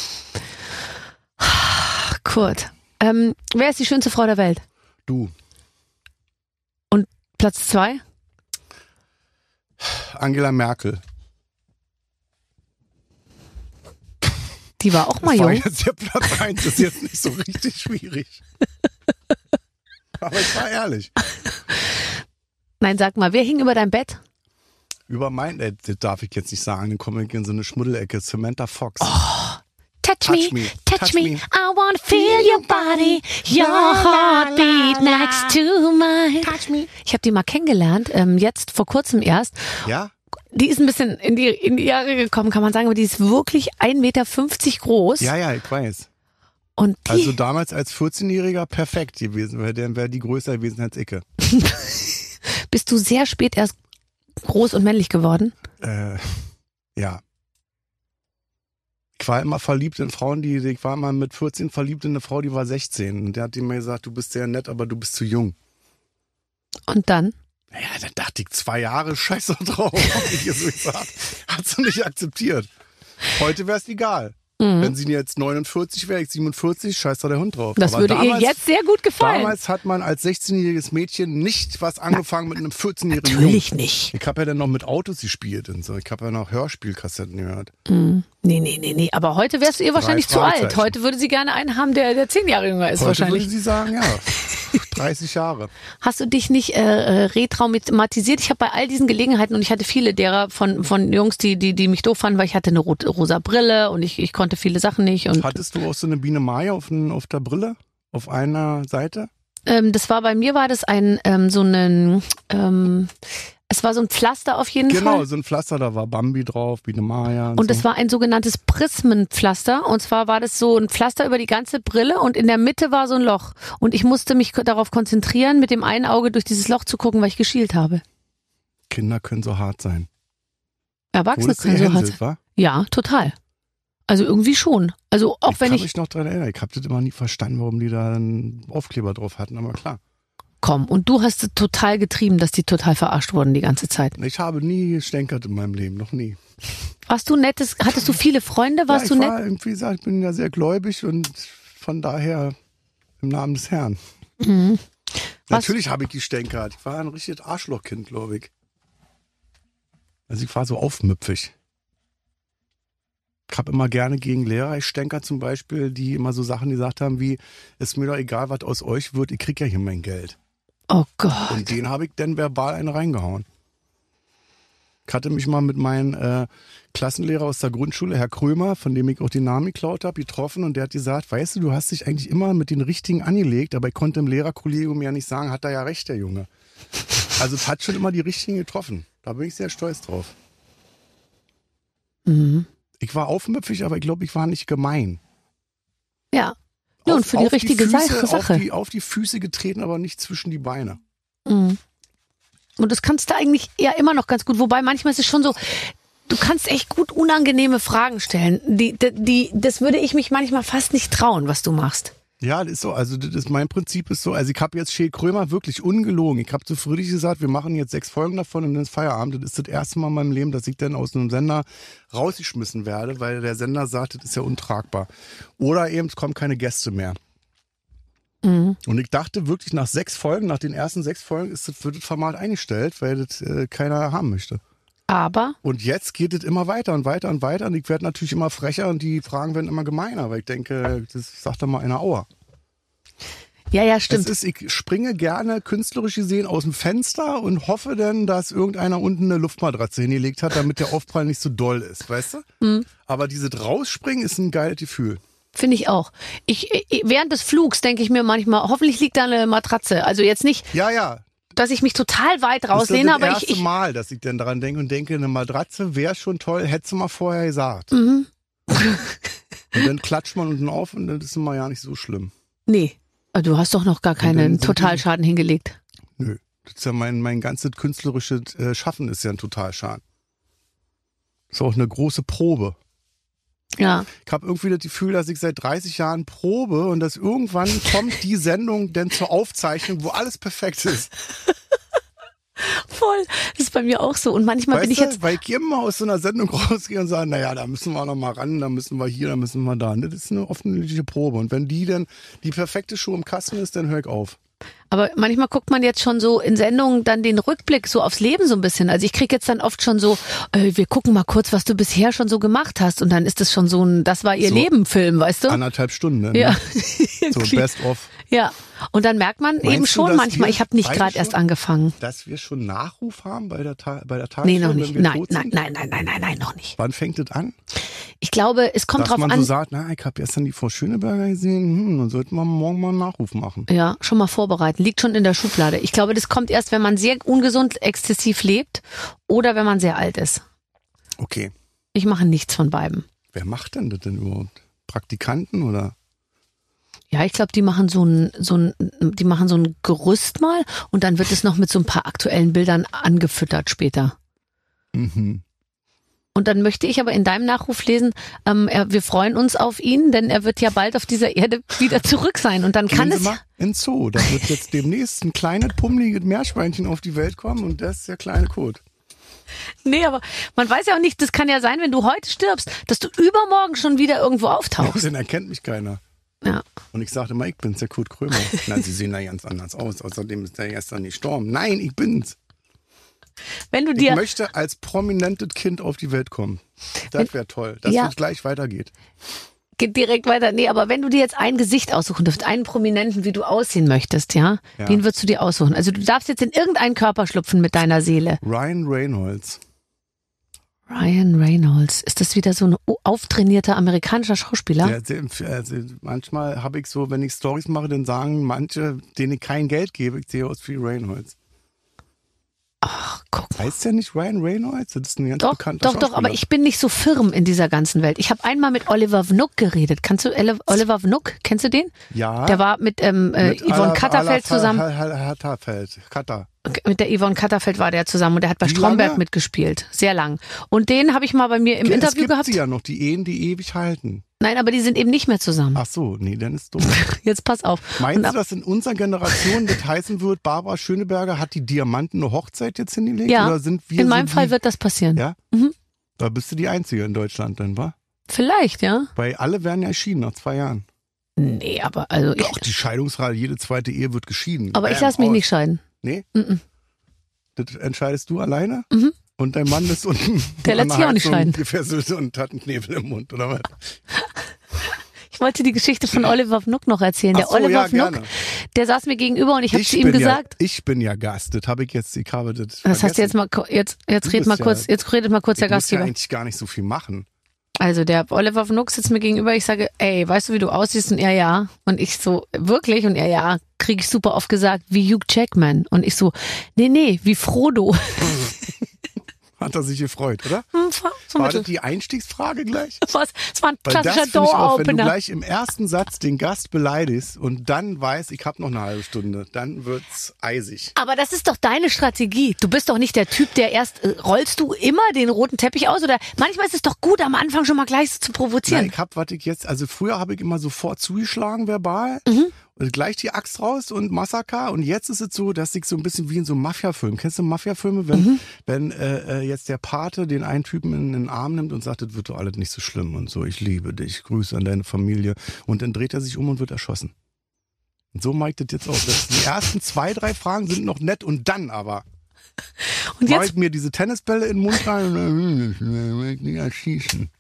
Kurt, ähm, wer ist die schönste Frau der Welt? Du, Platz zwei? Angela Merkel. Die war auch mal Das war jung. jetzt der Platz eins, ist jetzt nicht so richtig schwierig. Aber ich war ehrlich. Nein, sag mal, wer hing über dein Bett? Über mein, äh, das darf ich jetzt nicht sagen, dann komme ich in so eine Schmuddelecke. Samantha Fox. Touch, Touch me, me, touch, touch me. me. I wanna feel your body, your heartbeat next to mine. Touch me. Ich habe die mal kennengelernt, ähm, jetzt vor kurzem erst. Ja? Die ist ein bisschen in die, in die Jahre gekommen, kann man sagen, aber die ist wirklich ein Meter fünfzig groß. Ja, ja, ich weiß. Und die, Also damals als vierzehnjähriger perfekt gewesen, weil dann wäre die größer gewesen als Icke. bist du sehr spät erst groß und männlich geworden? Äh, ja. Ich war immer verliebt in Frauen, die, ich war mal mit vierzehn verliebt in eine Frau, die war sechzehn. Und der hat immer gesagt, du bist sehr nett, aber du bist zu jung. Und dann? Naja, dann dachte ich, zwei Jahre, scheiße drauf, hab ich ihr so gesagt. Hat sie nicht akzeptiert. Heute wäre es egal. Mhm. Wenn sie jetzt neunundvierzig wäre, ich siebenundvierzig, scheiß da der Hund drauf. Das Aber würde ihr damals, jetzt sehr gut gefallen. Damals hat man als sechzehnjähriges Mädchen nicht was angefangen mit einem vierzehnjährigen Jungen. Natürlich nicht. Ich habe ja dann noch mit Autos gespielt und so. Ich habe ja noch Hörspielkassetten gehört. Mhm. Nee, nee, nee, nee. Aber heute wärst du ihr wahrscheinlich zu alt. Fragezeichen. Heute würde sie gerne einen haben, der, der zehn Jahre jünger ist Heute wahrscheinlich. würde sie sagen, ja, dreißig Jahre. Hast du dich nicht äh, retraumatisiert? Ich habe bei all diesen Gelegenheiten, und ich hatte viele derer von von Jungs, die die die mich doof fanden, weil ich hatte eine rot, rosa Brille und ich ich konnte viele Sachen nicht. Und Hattest du auch so eine Biene Maya auf, n- auf der Brille? Auf einer Seite? ähm, das war bei mir war das ein ähm, so ein ähm, es war so ein Pflaster auf jeden Genau, Fall. so ein Pflaster, da war Bambi drauf, Biene Maya. Und, Und so. es war ein sogenanntes Prismenpflaster. Und zwar war das so ein Pflaster über die ganze Brille und in der Mitte war so ein Loch. Und ich musste mich ko- darauf konzentrieren, mit dem einen Auge durch dieses Loch zu gucken, weil ich geschielt habe. Kinder können so hart sein. Erwachsene Wurdest du können so hart gehänselt, sein. wa? Ja, total. Also irgendwie schon. Also auch ich wenn kann ich, mich noch dran erinnern. Ich habe das immer nie verstanden, warum die da einen Aufkleber drauf hatten, aber klar. kommen. Und du hast es total getrieben, dass die total verarscht wurden die ganze Zeit. Ich habe nie gestänkert in meinem Leben, noch nie. Warst du nettes, hattest du viele Freunde? Warst ja, ich du war, nett? Wie gesagt, ich bin ja sehr gläubig und von daher im Namen des Herrn. Mhm. Natürlich habe ich gestänkert. Ich war ein richtiges Arschlochkind, glaube ich. Also ich war so aufmüpfig. Ich habe immer gerne gegen Lehrer, ich stänker zum Beispiel, die immer so Sachen gesagt haben wie, ist mir doch egal, was aus euch wird, ich krieg ja hier mein Geld. Oh Gott. Und den habe ich dann verbal einen reingehauen. Ich hatte mich mal mit meinem äh, Klassenlehrer aus der Grundschule, Herr Krömer, von dem ich auch den Namen geklaut habe, getroffen und der hat gesagt, weißt du, du hast dich eigentlich immer mit den Richtigen angelegt, aber ich konnte im Lehrerkollegium ja nicht sagen, hat er ja recht, der Junge. Also es hat schon immer die Richtigen getroffen. Da bin ich sehr stolz drauf. Mhm. Ich war aufmüpfig, aber ich glaube, ich war nicht gemein. Ja. Ja, und für die richtige die Füße, Sache. Auf die, auf die Füße getreten, aber nicht zwischen die Beine. Mhm. Und das kannst du eigentlich ja immer noch ganz gut. Wobei manchmal ist es schon so, du kannst echt gut unangenehme Fragen stellen. Die, die, die, das würde ich mich manchmal fast nicht trauen, was du machst. Ja, das ist so. Also das ist, mein Prinzip ist so. Also ich habe jetzt Schee Krömer wirklich ungelogen. Ich habe zu Friedrich gesagt, wir machen jetzt sechs Folgen davon und dann ist Feierabend. Das ist das erste Mal in meinem Leben, dass ich dann aus einem Sender rausgeschmissen werde, weil der Sender sagt, das ist ja untragbar. Oder eben, es kommen keine Gäste mehr. Mhm. Und ich dachte wirklich, nach sechs Folgen, nach den ersten sechs Folgen, ist das, wird das Format eingestellt, weil das äh, keiner haben möchte. Aber? Und jetzt geht es immer weiter und weiter und weiter und ich werde natürlich immer frecher und die Fragen werden immer gemeiner, weil ich denke, das sagt doch mal einer Aua. Ja, ja, stimmt. Es ist, ich springe gerne künstlerisch gesehen aus dem Fenster und hoffe dann, dass irgendeiner unten eine Luftmatratze hingelegt hat, damit der Aufprall nicht so doll ist, weißt du? Mhm. Aber dieses Rausspringen ist ein geiles Gefühl. Finde ich auch. Ich, ich, während des Flugs denke ich mir manchmal, hoffentlich liegt da eine Matratze. Also jetzt nicht, ja, ja. dass ich mich total weit rauslehne, aber ich... Das ist das erste Mal, dass ich dann daran denke und denke, eine Matratze wäre schon toll, hättest du mal vorher gesagt. Mhm. Und dann klatscht man unten auf und das ist immer ja nicht so schlimm. Nee, du hast doch noch gar keinen Totalschaden die, hingelegt. Nö, das ist ja mein, mein ganzes künstlerisches äh, Schaffen ist ja ein Totalschaden. Das ist auch eine große Probe. Ja. Ich habe irgendwie das Gefühl, dass ich seit dreißig Jahren probe und dass irgendwann kommt die Sendung dann zur Aufzeichnung, wo alles perfekt ist. Voll. Das ist bei mir auch so. Und manchmal weißt bin ich du, jetzt... Weil ich immer aus so einer Sendung rausgehe und sage, naja, da müssen wir noch mal ran, da müssen wir hier, da müssen wir da. Das ist eine offensichtliche Probe. Und wenn die dann die perfekte Show im Kasten ist, dann höre ich auf. Aber manchmal guckt man jetzt schon so in Sendungen dann den Rückblick so aufs Leben so ein bisschen. Also ich kriege jetzt dann oft schon so, äh, wir gucken mal kurz, was du bisher schon so gemacht hast. Und dann ist das schon so ein, das war ihr so Leben-Film, weißt du? Anderthalb Stunden, ne? Ja. So best of. Ja. Und dann merkt man Meinst eben schon manchmal, wir, ich habe nicht gerade erst angefangen. Dass wir schon Nachruf haben bei der, Ta- bei der Tagesschau? Nee, noch nicht. Nein, nein, nein, nein, nein, nein, nein, noch nicht. Wann fängt das an? Ich glaube, es kommt Dass drauf man an. so sagt, na, ich habe gestern die Frau Schöneberger gesehen, hm, dann sollten wir morgen mal einen Nachruf machen. Ja, schon mal vorbereiten. Liegt schon in der Schublade. Ich glaube, das kommt erst, wenn man sehr ungesund, exzessiv lebt oder wenn man sehr alt ist. Okay. Ich mache nichts von beiden. Wer macht denn das denn überhaupt? Praktikanten oder? Ja, ich glaube, die machen so ein, so ein, die machen so ein Gerüst mal und dann wird es noch mit so ein paar aktuellen Bildern angefüttert später. Mhm. Und dann möchte ich aber in deinem Nachruf lesen, ähm, er, wir freuen uns auf ihn, denn er wird ja bald auf dieser Erde wieder zurück sein. Und dann kann es... Mal in Zoo, da wird jetzt demnächst ein kleines, pummeliges Meerschweinchen auf die Welt kommen und das ist der kleine Kot. Nee, aber man weiß ja auch nicht, das kann ja sein, wenn du heute stirbst, dass du übermorgen schon wieder irgendwo auftauchst. Dann erkennt mich keiner. Ja. Und ich sagte mal, ich bin's, der Kurt Krömer. Nein, sie sehen da ganz anders aus. Außerdem ist der gestern gestorben. Nein, ich bin's. Wenn du dir ich möchte als prominentes Kind auf die Welt kommen. Das wäre toll, dass ja. es gleich weitergeht. Geht direkt weiter. Nee, aber wenn du dir jetzt ein Gesicht aussuchen dürftest, einen Prominenten, wie du aussehen möchtest, ja, ja. den würdest du dir aussuchen. Also du darfst jetzt in irgendeinen Körper schlüpfen mit deiner Seele. Ryan Reynolds. Ryan Reynolds. Ist das wieder so ein auftrainierter amerikanischer Schauspieler? Der, der, also manchmal habe ich so, wenn ich Storys mache, dann sagen manche, denen ich kein Geld gebe, ich sehe aus wie Reynolds. Ach, guck mal. Heißt der nicht Ryan Reynolds? Das ist ein ganz doch, bekannter Doch, Schauspieler. doch, aber ich bin nicht so firm in dieser ganzen Welt. Ich habe einmal mit Oliver Vnuk geredet. Kannst du Oliver Vnuk? Kennst du den? Ja. Der war mit, ähm, äh, mit Yvonne Katterfeld zusammen. Katterfeld. Katter. Mit der Yvonne Katterfeld war der zusammen und der hat bei Wie Stromberg lange? mitgespielt. Sehr lang. Und den habe ich mal bei mir im es Interview gibt gehabt. sie ja noch, die Ehen, die ewig halten. Nein, aber die sind eben nicht mehr zusammen. Ach so, nee, dann ist dumm. Jetzt pass auf. Meinst Und du, ab- dass in unserer Generation das heißen wird, Barbara Schöneberger hat die diamantene Hochzeit jetzt hingelegt? Ja, Oder sind wir in so meinem die, Fall wird das passieren. Ja? Mhm. Da bist du die Einzige in Deutschland dann, wa? Vielleicht, ja. Weil alle werden ja geschieden nach zwei Jahren. Nee, aber also ich, Doch, die Scheidungsrate, jede zweite Ehe wird geschieden. aber ich Bam, lasse mich aus. nicht scheiden. Nee? Mhm. Das entscheidest du alleine? Mhm. Und dein Mann ist unten Der lässt sich auch nicht scheiden. gefesselt und hat einen Knebel im Mund, oder was? Ich wollte die Geschichte von Oliver Fnuck noch erzählen. Der Ach so, Oliver ja, Fnuck, gerne. der saß mir gegenüber und ich habe Ich zu ihm bin gesagt, Ja, ich bin ja Gast, das habe ich jetzt, ich habe das das hast du jetzt mal, ko- jetzt, jetzt Du red bist mal ja- kurz, jetzt redet mal kurz der Ich muss ja Gastgeber. eigentlich gar nicht so viel machen. Also der Oliver Fnuck sitzt mir gegenüber, ich sage, ey, weißt du, wie du aussiehst? Und er, ja. Und ich so, wirklich? Und er, ja, kriege ich super oft gesagt, wie Hugh Jackman. Und ich so, nee, nee, wie Frodo. Hat er sich gefreut, oder? Hm, so War mittel. das die Einstiegsfrage gleich? Was? Das war ein Weil das klassischer finde ich auch, wenn du Door-Opener. gleich im ersten Satz den Gast beleidigst und dann weißt, ich habe noch eine halbe Stunde, dann wird's eisig. Aber das ist doch deine Strategie. Du bist doch nicht der Typ, der erst, äh, rollst du immer den roten Teppich aus? Oder manchmal ist es doch gut, am Anfang schon mal gleich so zu Na, provozieren. ich hab, was ich jetzt, also früher habe ich immer sofort zugeschlagen verbal, Mhm. und gleich die Axt raus und Massaker, und jetzt ist es so, dass ich so ein bisschen wie in so einem Mafia-Film. Kennst du Mafia-Filme, wenn, Mhm. wenn äh, äh, jetzt der Pate den einen Typen in den Arm nimmt und sagt, das wird doch alles nicht so schlimm und so, ich liebe dich, Grüße an deine Familie, und dann dreht er sich um und wird erschossen. Und so mache ich das jetzt auch. Das, die ersten zwei, drei Fragen sind noch nett, und dann aber Und mache jetzt, ich mir diese Tennisbälle in den Mund rein und dann will ich nicht erschießen.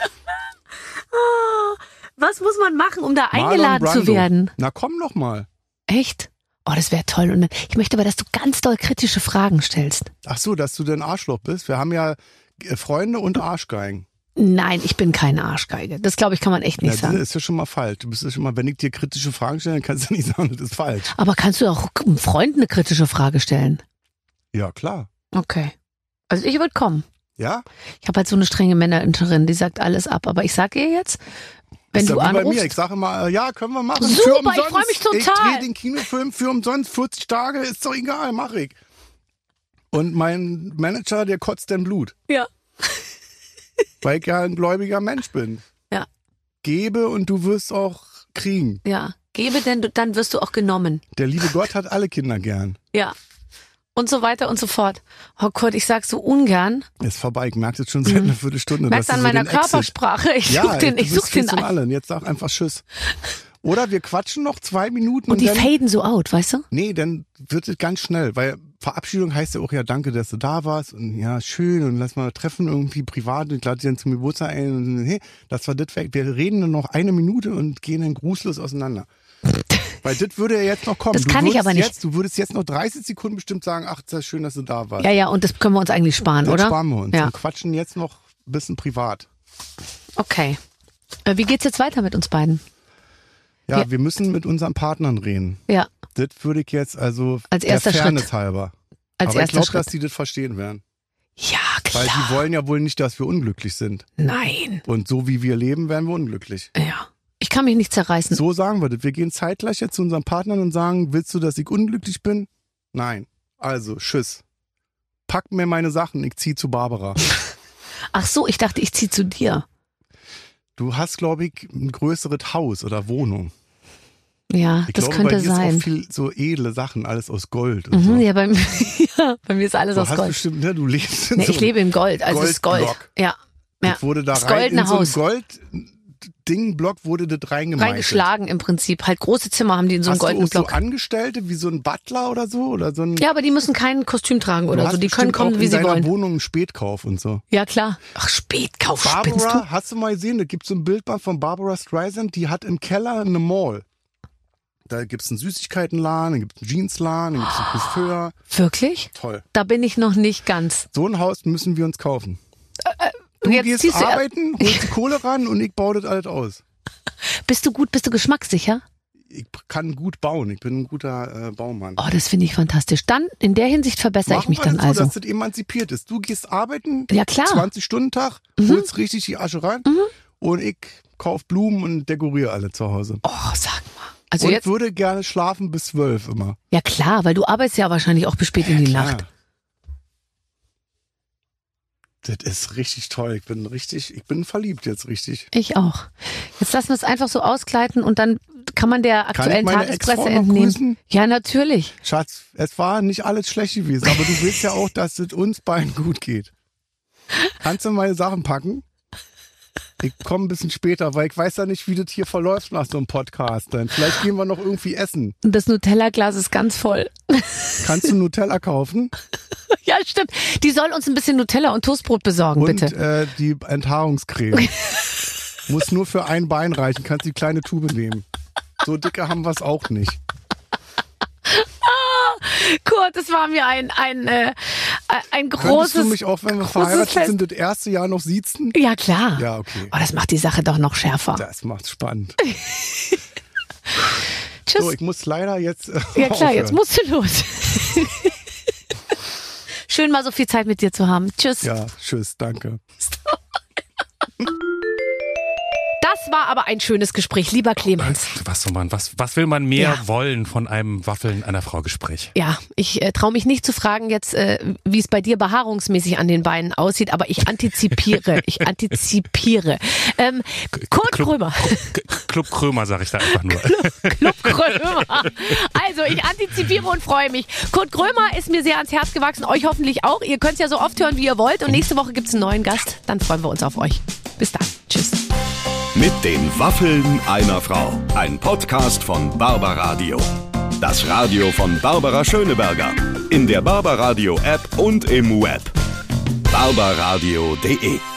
was muss man machen, um da Marlon eingeladen zu Brando. werden? Na komm doch mal. Echt? Oh, das wäre toll. Und dann, ich möchte aber, dass du ganz doll kritische Fragen stellst. Ach so, dass du denn Arschloch bist. Wir haben ja äh, Freunde und Arschgeigen. Nein, ich bin keine Arschgeige. Das, glaube ich, kann man echt Ja, nicht das sagen. ist ja schon mal falsch. Du bist ja schon mal, wenn ich dir kritische Fragen stelle, dann kannst du nicht sagen, das ist falsch. Aber kannst du auch einem Freund eine kritische Frage stellen? Ja, klar. Okay. Also ich würde kommen. Ja? Ich habe halt so eine strenge Männerin, die sagt alles ab. Aber ich sag ihr jetzt, wenn ist du ja wie bei mir. Ich anrufst, sage immer, äh, ja, können wir machen. Super, für ich umsonst. freu mich Ich total. drehe den Kinofilm für umsonst, vierzig Tage, ist doch egal, mach ich. Und mein Manager, der kotzt denn Blut. ja. Weil ich ja ein gläubiger Mensch bin. Ja. Gebe und du wirst auch kriegen. Ja, gebe, denn du, dann wirst du auch genommen. Der liebe Gott hat alle Kinder gern. Ja. Und so weiter und so fort. Oh Gott, ich sag so ungern. Ist vorbei, ich merke jetzt schon seit einer Viertelstunde. Merkst dass an du so meiner den Exit- Körpersprache. Ich Ja, such den, du ich bist such den Chris und ein. allen. Jetzt sag einfach Tschüss. Oder wir quatschen noch zwei Minuten und, Und die dann... faden so out, weißt du? Nee, dann wird es ganz schnell, weil Verabschiedung heißt ja auch, ja, danke, dass du da warst und ja, schön und lass mal treffen irgendwie privat und ich lade dich dann zum Geburtstag ein und hey, das war das weg. Wir reden dann noch eine Minute und gehen dann grußlos auseinander. Weil das würde ja jetzt noch kommen. Das Du kann ich würdest aber nicht. Jetzt, du würdest jetzt noch dreißig Sekunden bestimmt sagen, ach, ist das schön, dass du da warst. Ja, ja, und das können wir uns eigentlich sparen, das oder? sparen wir uns Ja. und quatschen jetzt noch ein bisschen privat. Okay. Äh, Wie geht's jetzt weiter mit uns beiden? Ja, Ja. wir müssen mit unseren Partnern reden. Ja, Das würde ich jetzt also Als erster der Fairness Schritt. halber. als Aber ich erster glaube, Schritt. dass die das verstehen werden. Ja, Weil klar. die wollen ja wohl nicht, dass wir unglücklich sind. Nein. Und so wie wir leben, werden wir unglücklich. Ja. Ich kann mich nicht zerreißen. So sagen wir das. Wir gehen zeitgleich jetzt zu unseren Partnern und sagen, willst du, dass ich unglücklich bin? Nein. Also, tschüss. Pack mir meine Sachen, ich zieh zu Barbara. Ach so, ich dachte, ich zieh zu dir. Du hast, glaube ich, ein größeres Haus oder Wohnung. Ja, Ich das glaube, könnte bei dir ist sein. auch viel so edle Sachen, alles aus Gold und Mhm, so. ja, bei mir, ja, bei mir ist alles Du aus hast Gold. bestimmt, ne, du lebst in Nee, so ich lebe in Gold, also es ist Gold. Goldblock. Ja, ja. Das wurde da Das rein, in goldene so ein Haus. Gold-Ding-Block wurde das reingemeißelt. Reingeschlagen im Prinzip. Halt große Zimmer haben die in so einem Hast du goldenen auch so Block. Angestellte wie so ein Butler oder so? Oder so ein, Ja, aber die müssen kein Kostüm tragen du oder hast so. Die können bestimmt kommen, auch wie in sie deiner wollen. Wohnung einen Spätkauf und so. Ja, klar. Ach, Spätkauf, spinnst du? Barbara, hast du mal gesehen, da gibt es so ein Bildband von Barbara Streisand, die hat im Keller eine Mall. Da gibt es einen Süßigkeitenladen, da gibt es einen Jeansladen, da gibt es einen Coiffeur. Wirklich? Toll. Da bin ich noch nicht ganz. So ein Haus müssen wir uns kaufen. Du Jetzt gehst ziehst du- arbeiten, holst die Kohle ran und ich baue das alles aus. Bist du gut, bist du geschmackssicher? Ich kann gut bauen, ich bin ein guter äh, Baumann. Oh, das finde ich fantastisch. Dann, in der Hinsicht verbessere ich Machen mich wir dann das so, also. dass das emanzipiert ist. Du gehst arbeiten, Ja, klar. zwanzig Stunden Tag, Mhm. holst richtig die Asche rein und ich kauf Blumen und dekoriere alle zu Hause. Oh, sag mal. Also und jetzt, würde gerne schlafen bis zwölf immer. ja klar, weil du arbeitest ja wahrscheinlich auch bis spät in die Klar. Nacht. Das ist richtig toll. Ich bin richtig, ich bin verliebt jetzt richtig. Ich auch. Jetzt lassen wir es einfach so ausgleiten und dann kann man der aktuellen meine Tagespresse Ex-Frau noch entnehmen. grüßen? Ja, natürlich. Schatz, es war nicht alles schlecht gewesen, aber du willst ja auch, dass es uns beiden gut geht. Kannst du meine Sachen packen? Ich komme ein bisschen später, weil ich weiß ja nicht, wie das hier verläuft nach so einem Podcast. Dann vielleicht gehen wir noch irgendwie essen. Und das Nutella-Glas ist ganz voll. Kannst du Nutella kaufen? Ja, stimmt. Die soll uns ein bisschen Nutella und Toastbrot besorgen, Und bitte. äh, die Enthaarungscreme. Muss nur für ein Bein reichen. Kannst die kleine Tube nehmen. So dicke haben wir es auch nicht. Kurt, das war mir ein, ein, äh, ein Könntest großes... du mich auch, wenn wir großes verheiratet Fest- sind, das erste Jahr noch siezen? Ja, klar. Ja, okay. Oh, das macht die Sache doch noch schärfer. Das macht's spannend. Tschüss. So, ich muss leider jetzt äh, Ja klar, aufhören. jetzt musst du los. Schön mal so viel Zeit mit dir zu haben. Tschüss. Ja, tschüss, danke. Das war aber ein schönes Gespräch, lieber Clemens. Was soll man, was, was will man mehr Ja. wollen von einem Waffeln einer Frau Gespräch? Ja, ich äh, traue mich nicht zu fragen jetzt, äh, wie es bei dir behaarungsmäßig an den Beinen aussieht, aber ich antizipiere. ich antizipiere. Ähm, Kurt Club- Krömer. K- Club Krömer, sag ich da einfach nur. Club Krömer. Also, ich antizipiere und freue mich. Kurt Krömer ist mir sehr ans Herz gewachsen, euch hoffentlich auch. Ihr könnt es ja so oft hören, wie ihr wollt. Und nächste Woche gibt es einen neuen Gast. Dann freuen wir uns auf euch. Bis dann. Tschüss. Mit den Waffeln einer Frau. Ein Podcast von Barbaradio. Das Radio von Barbara Schöneberger. In der Barbaradio App und im Web. barbaradio punkt de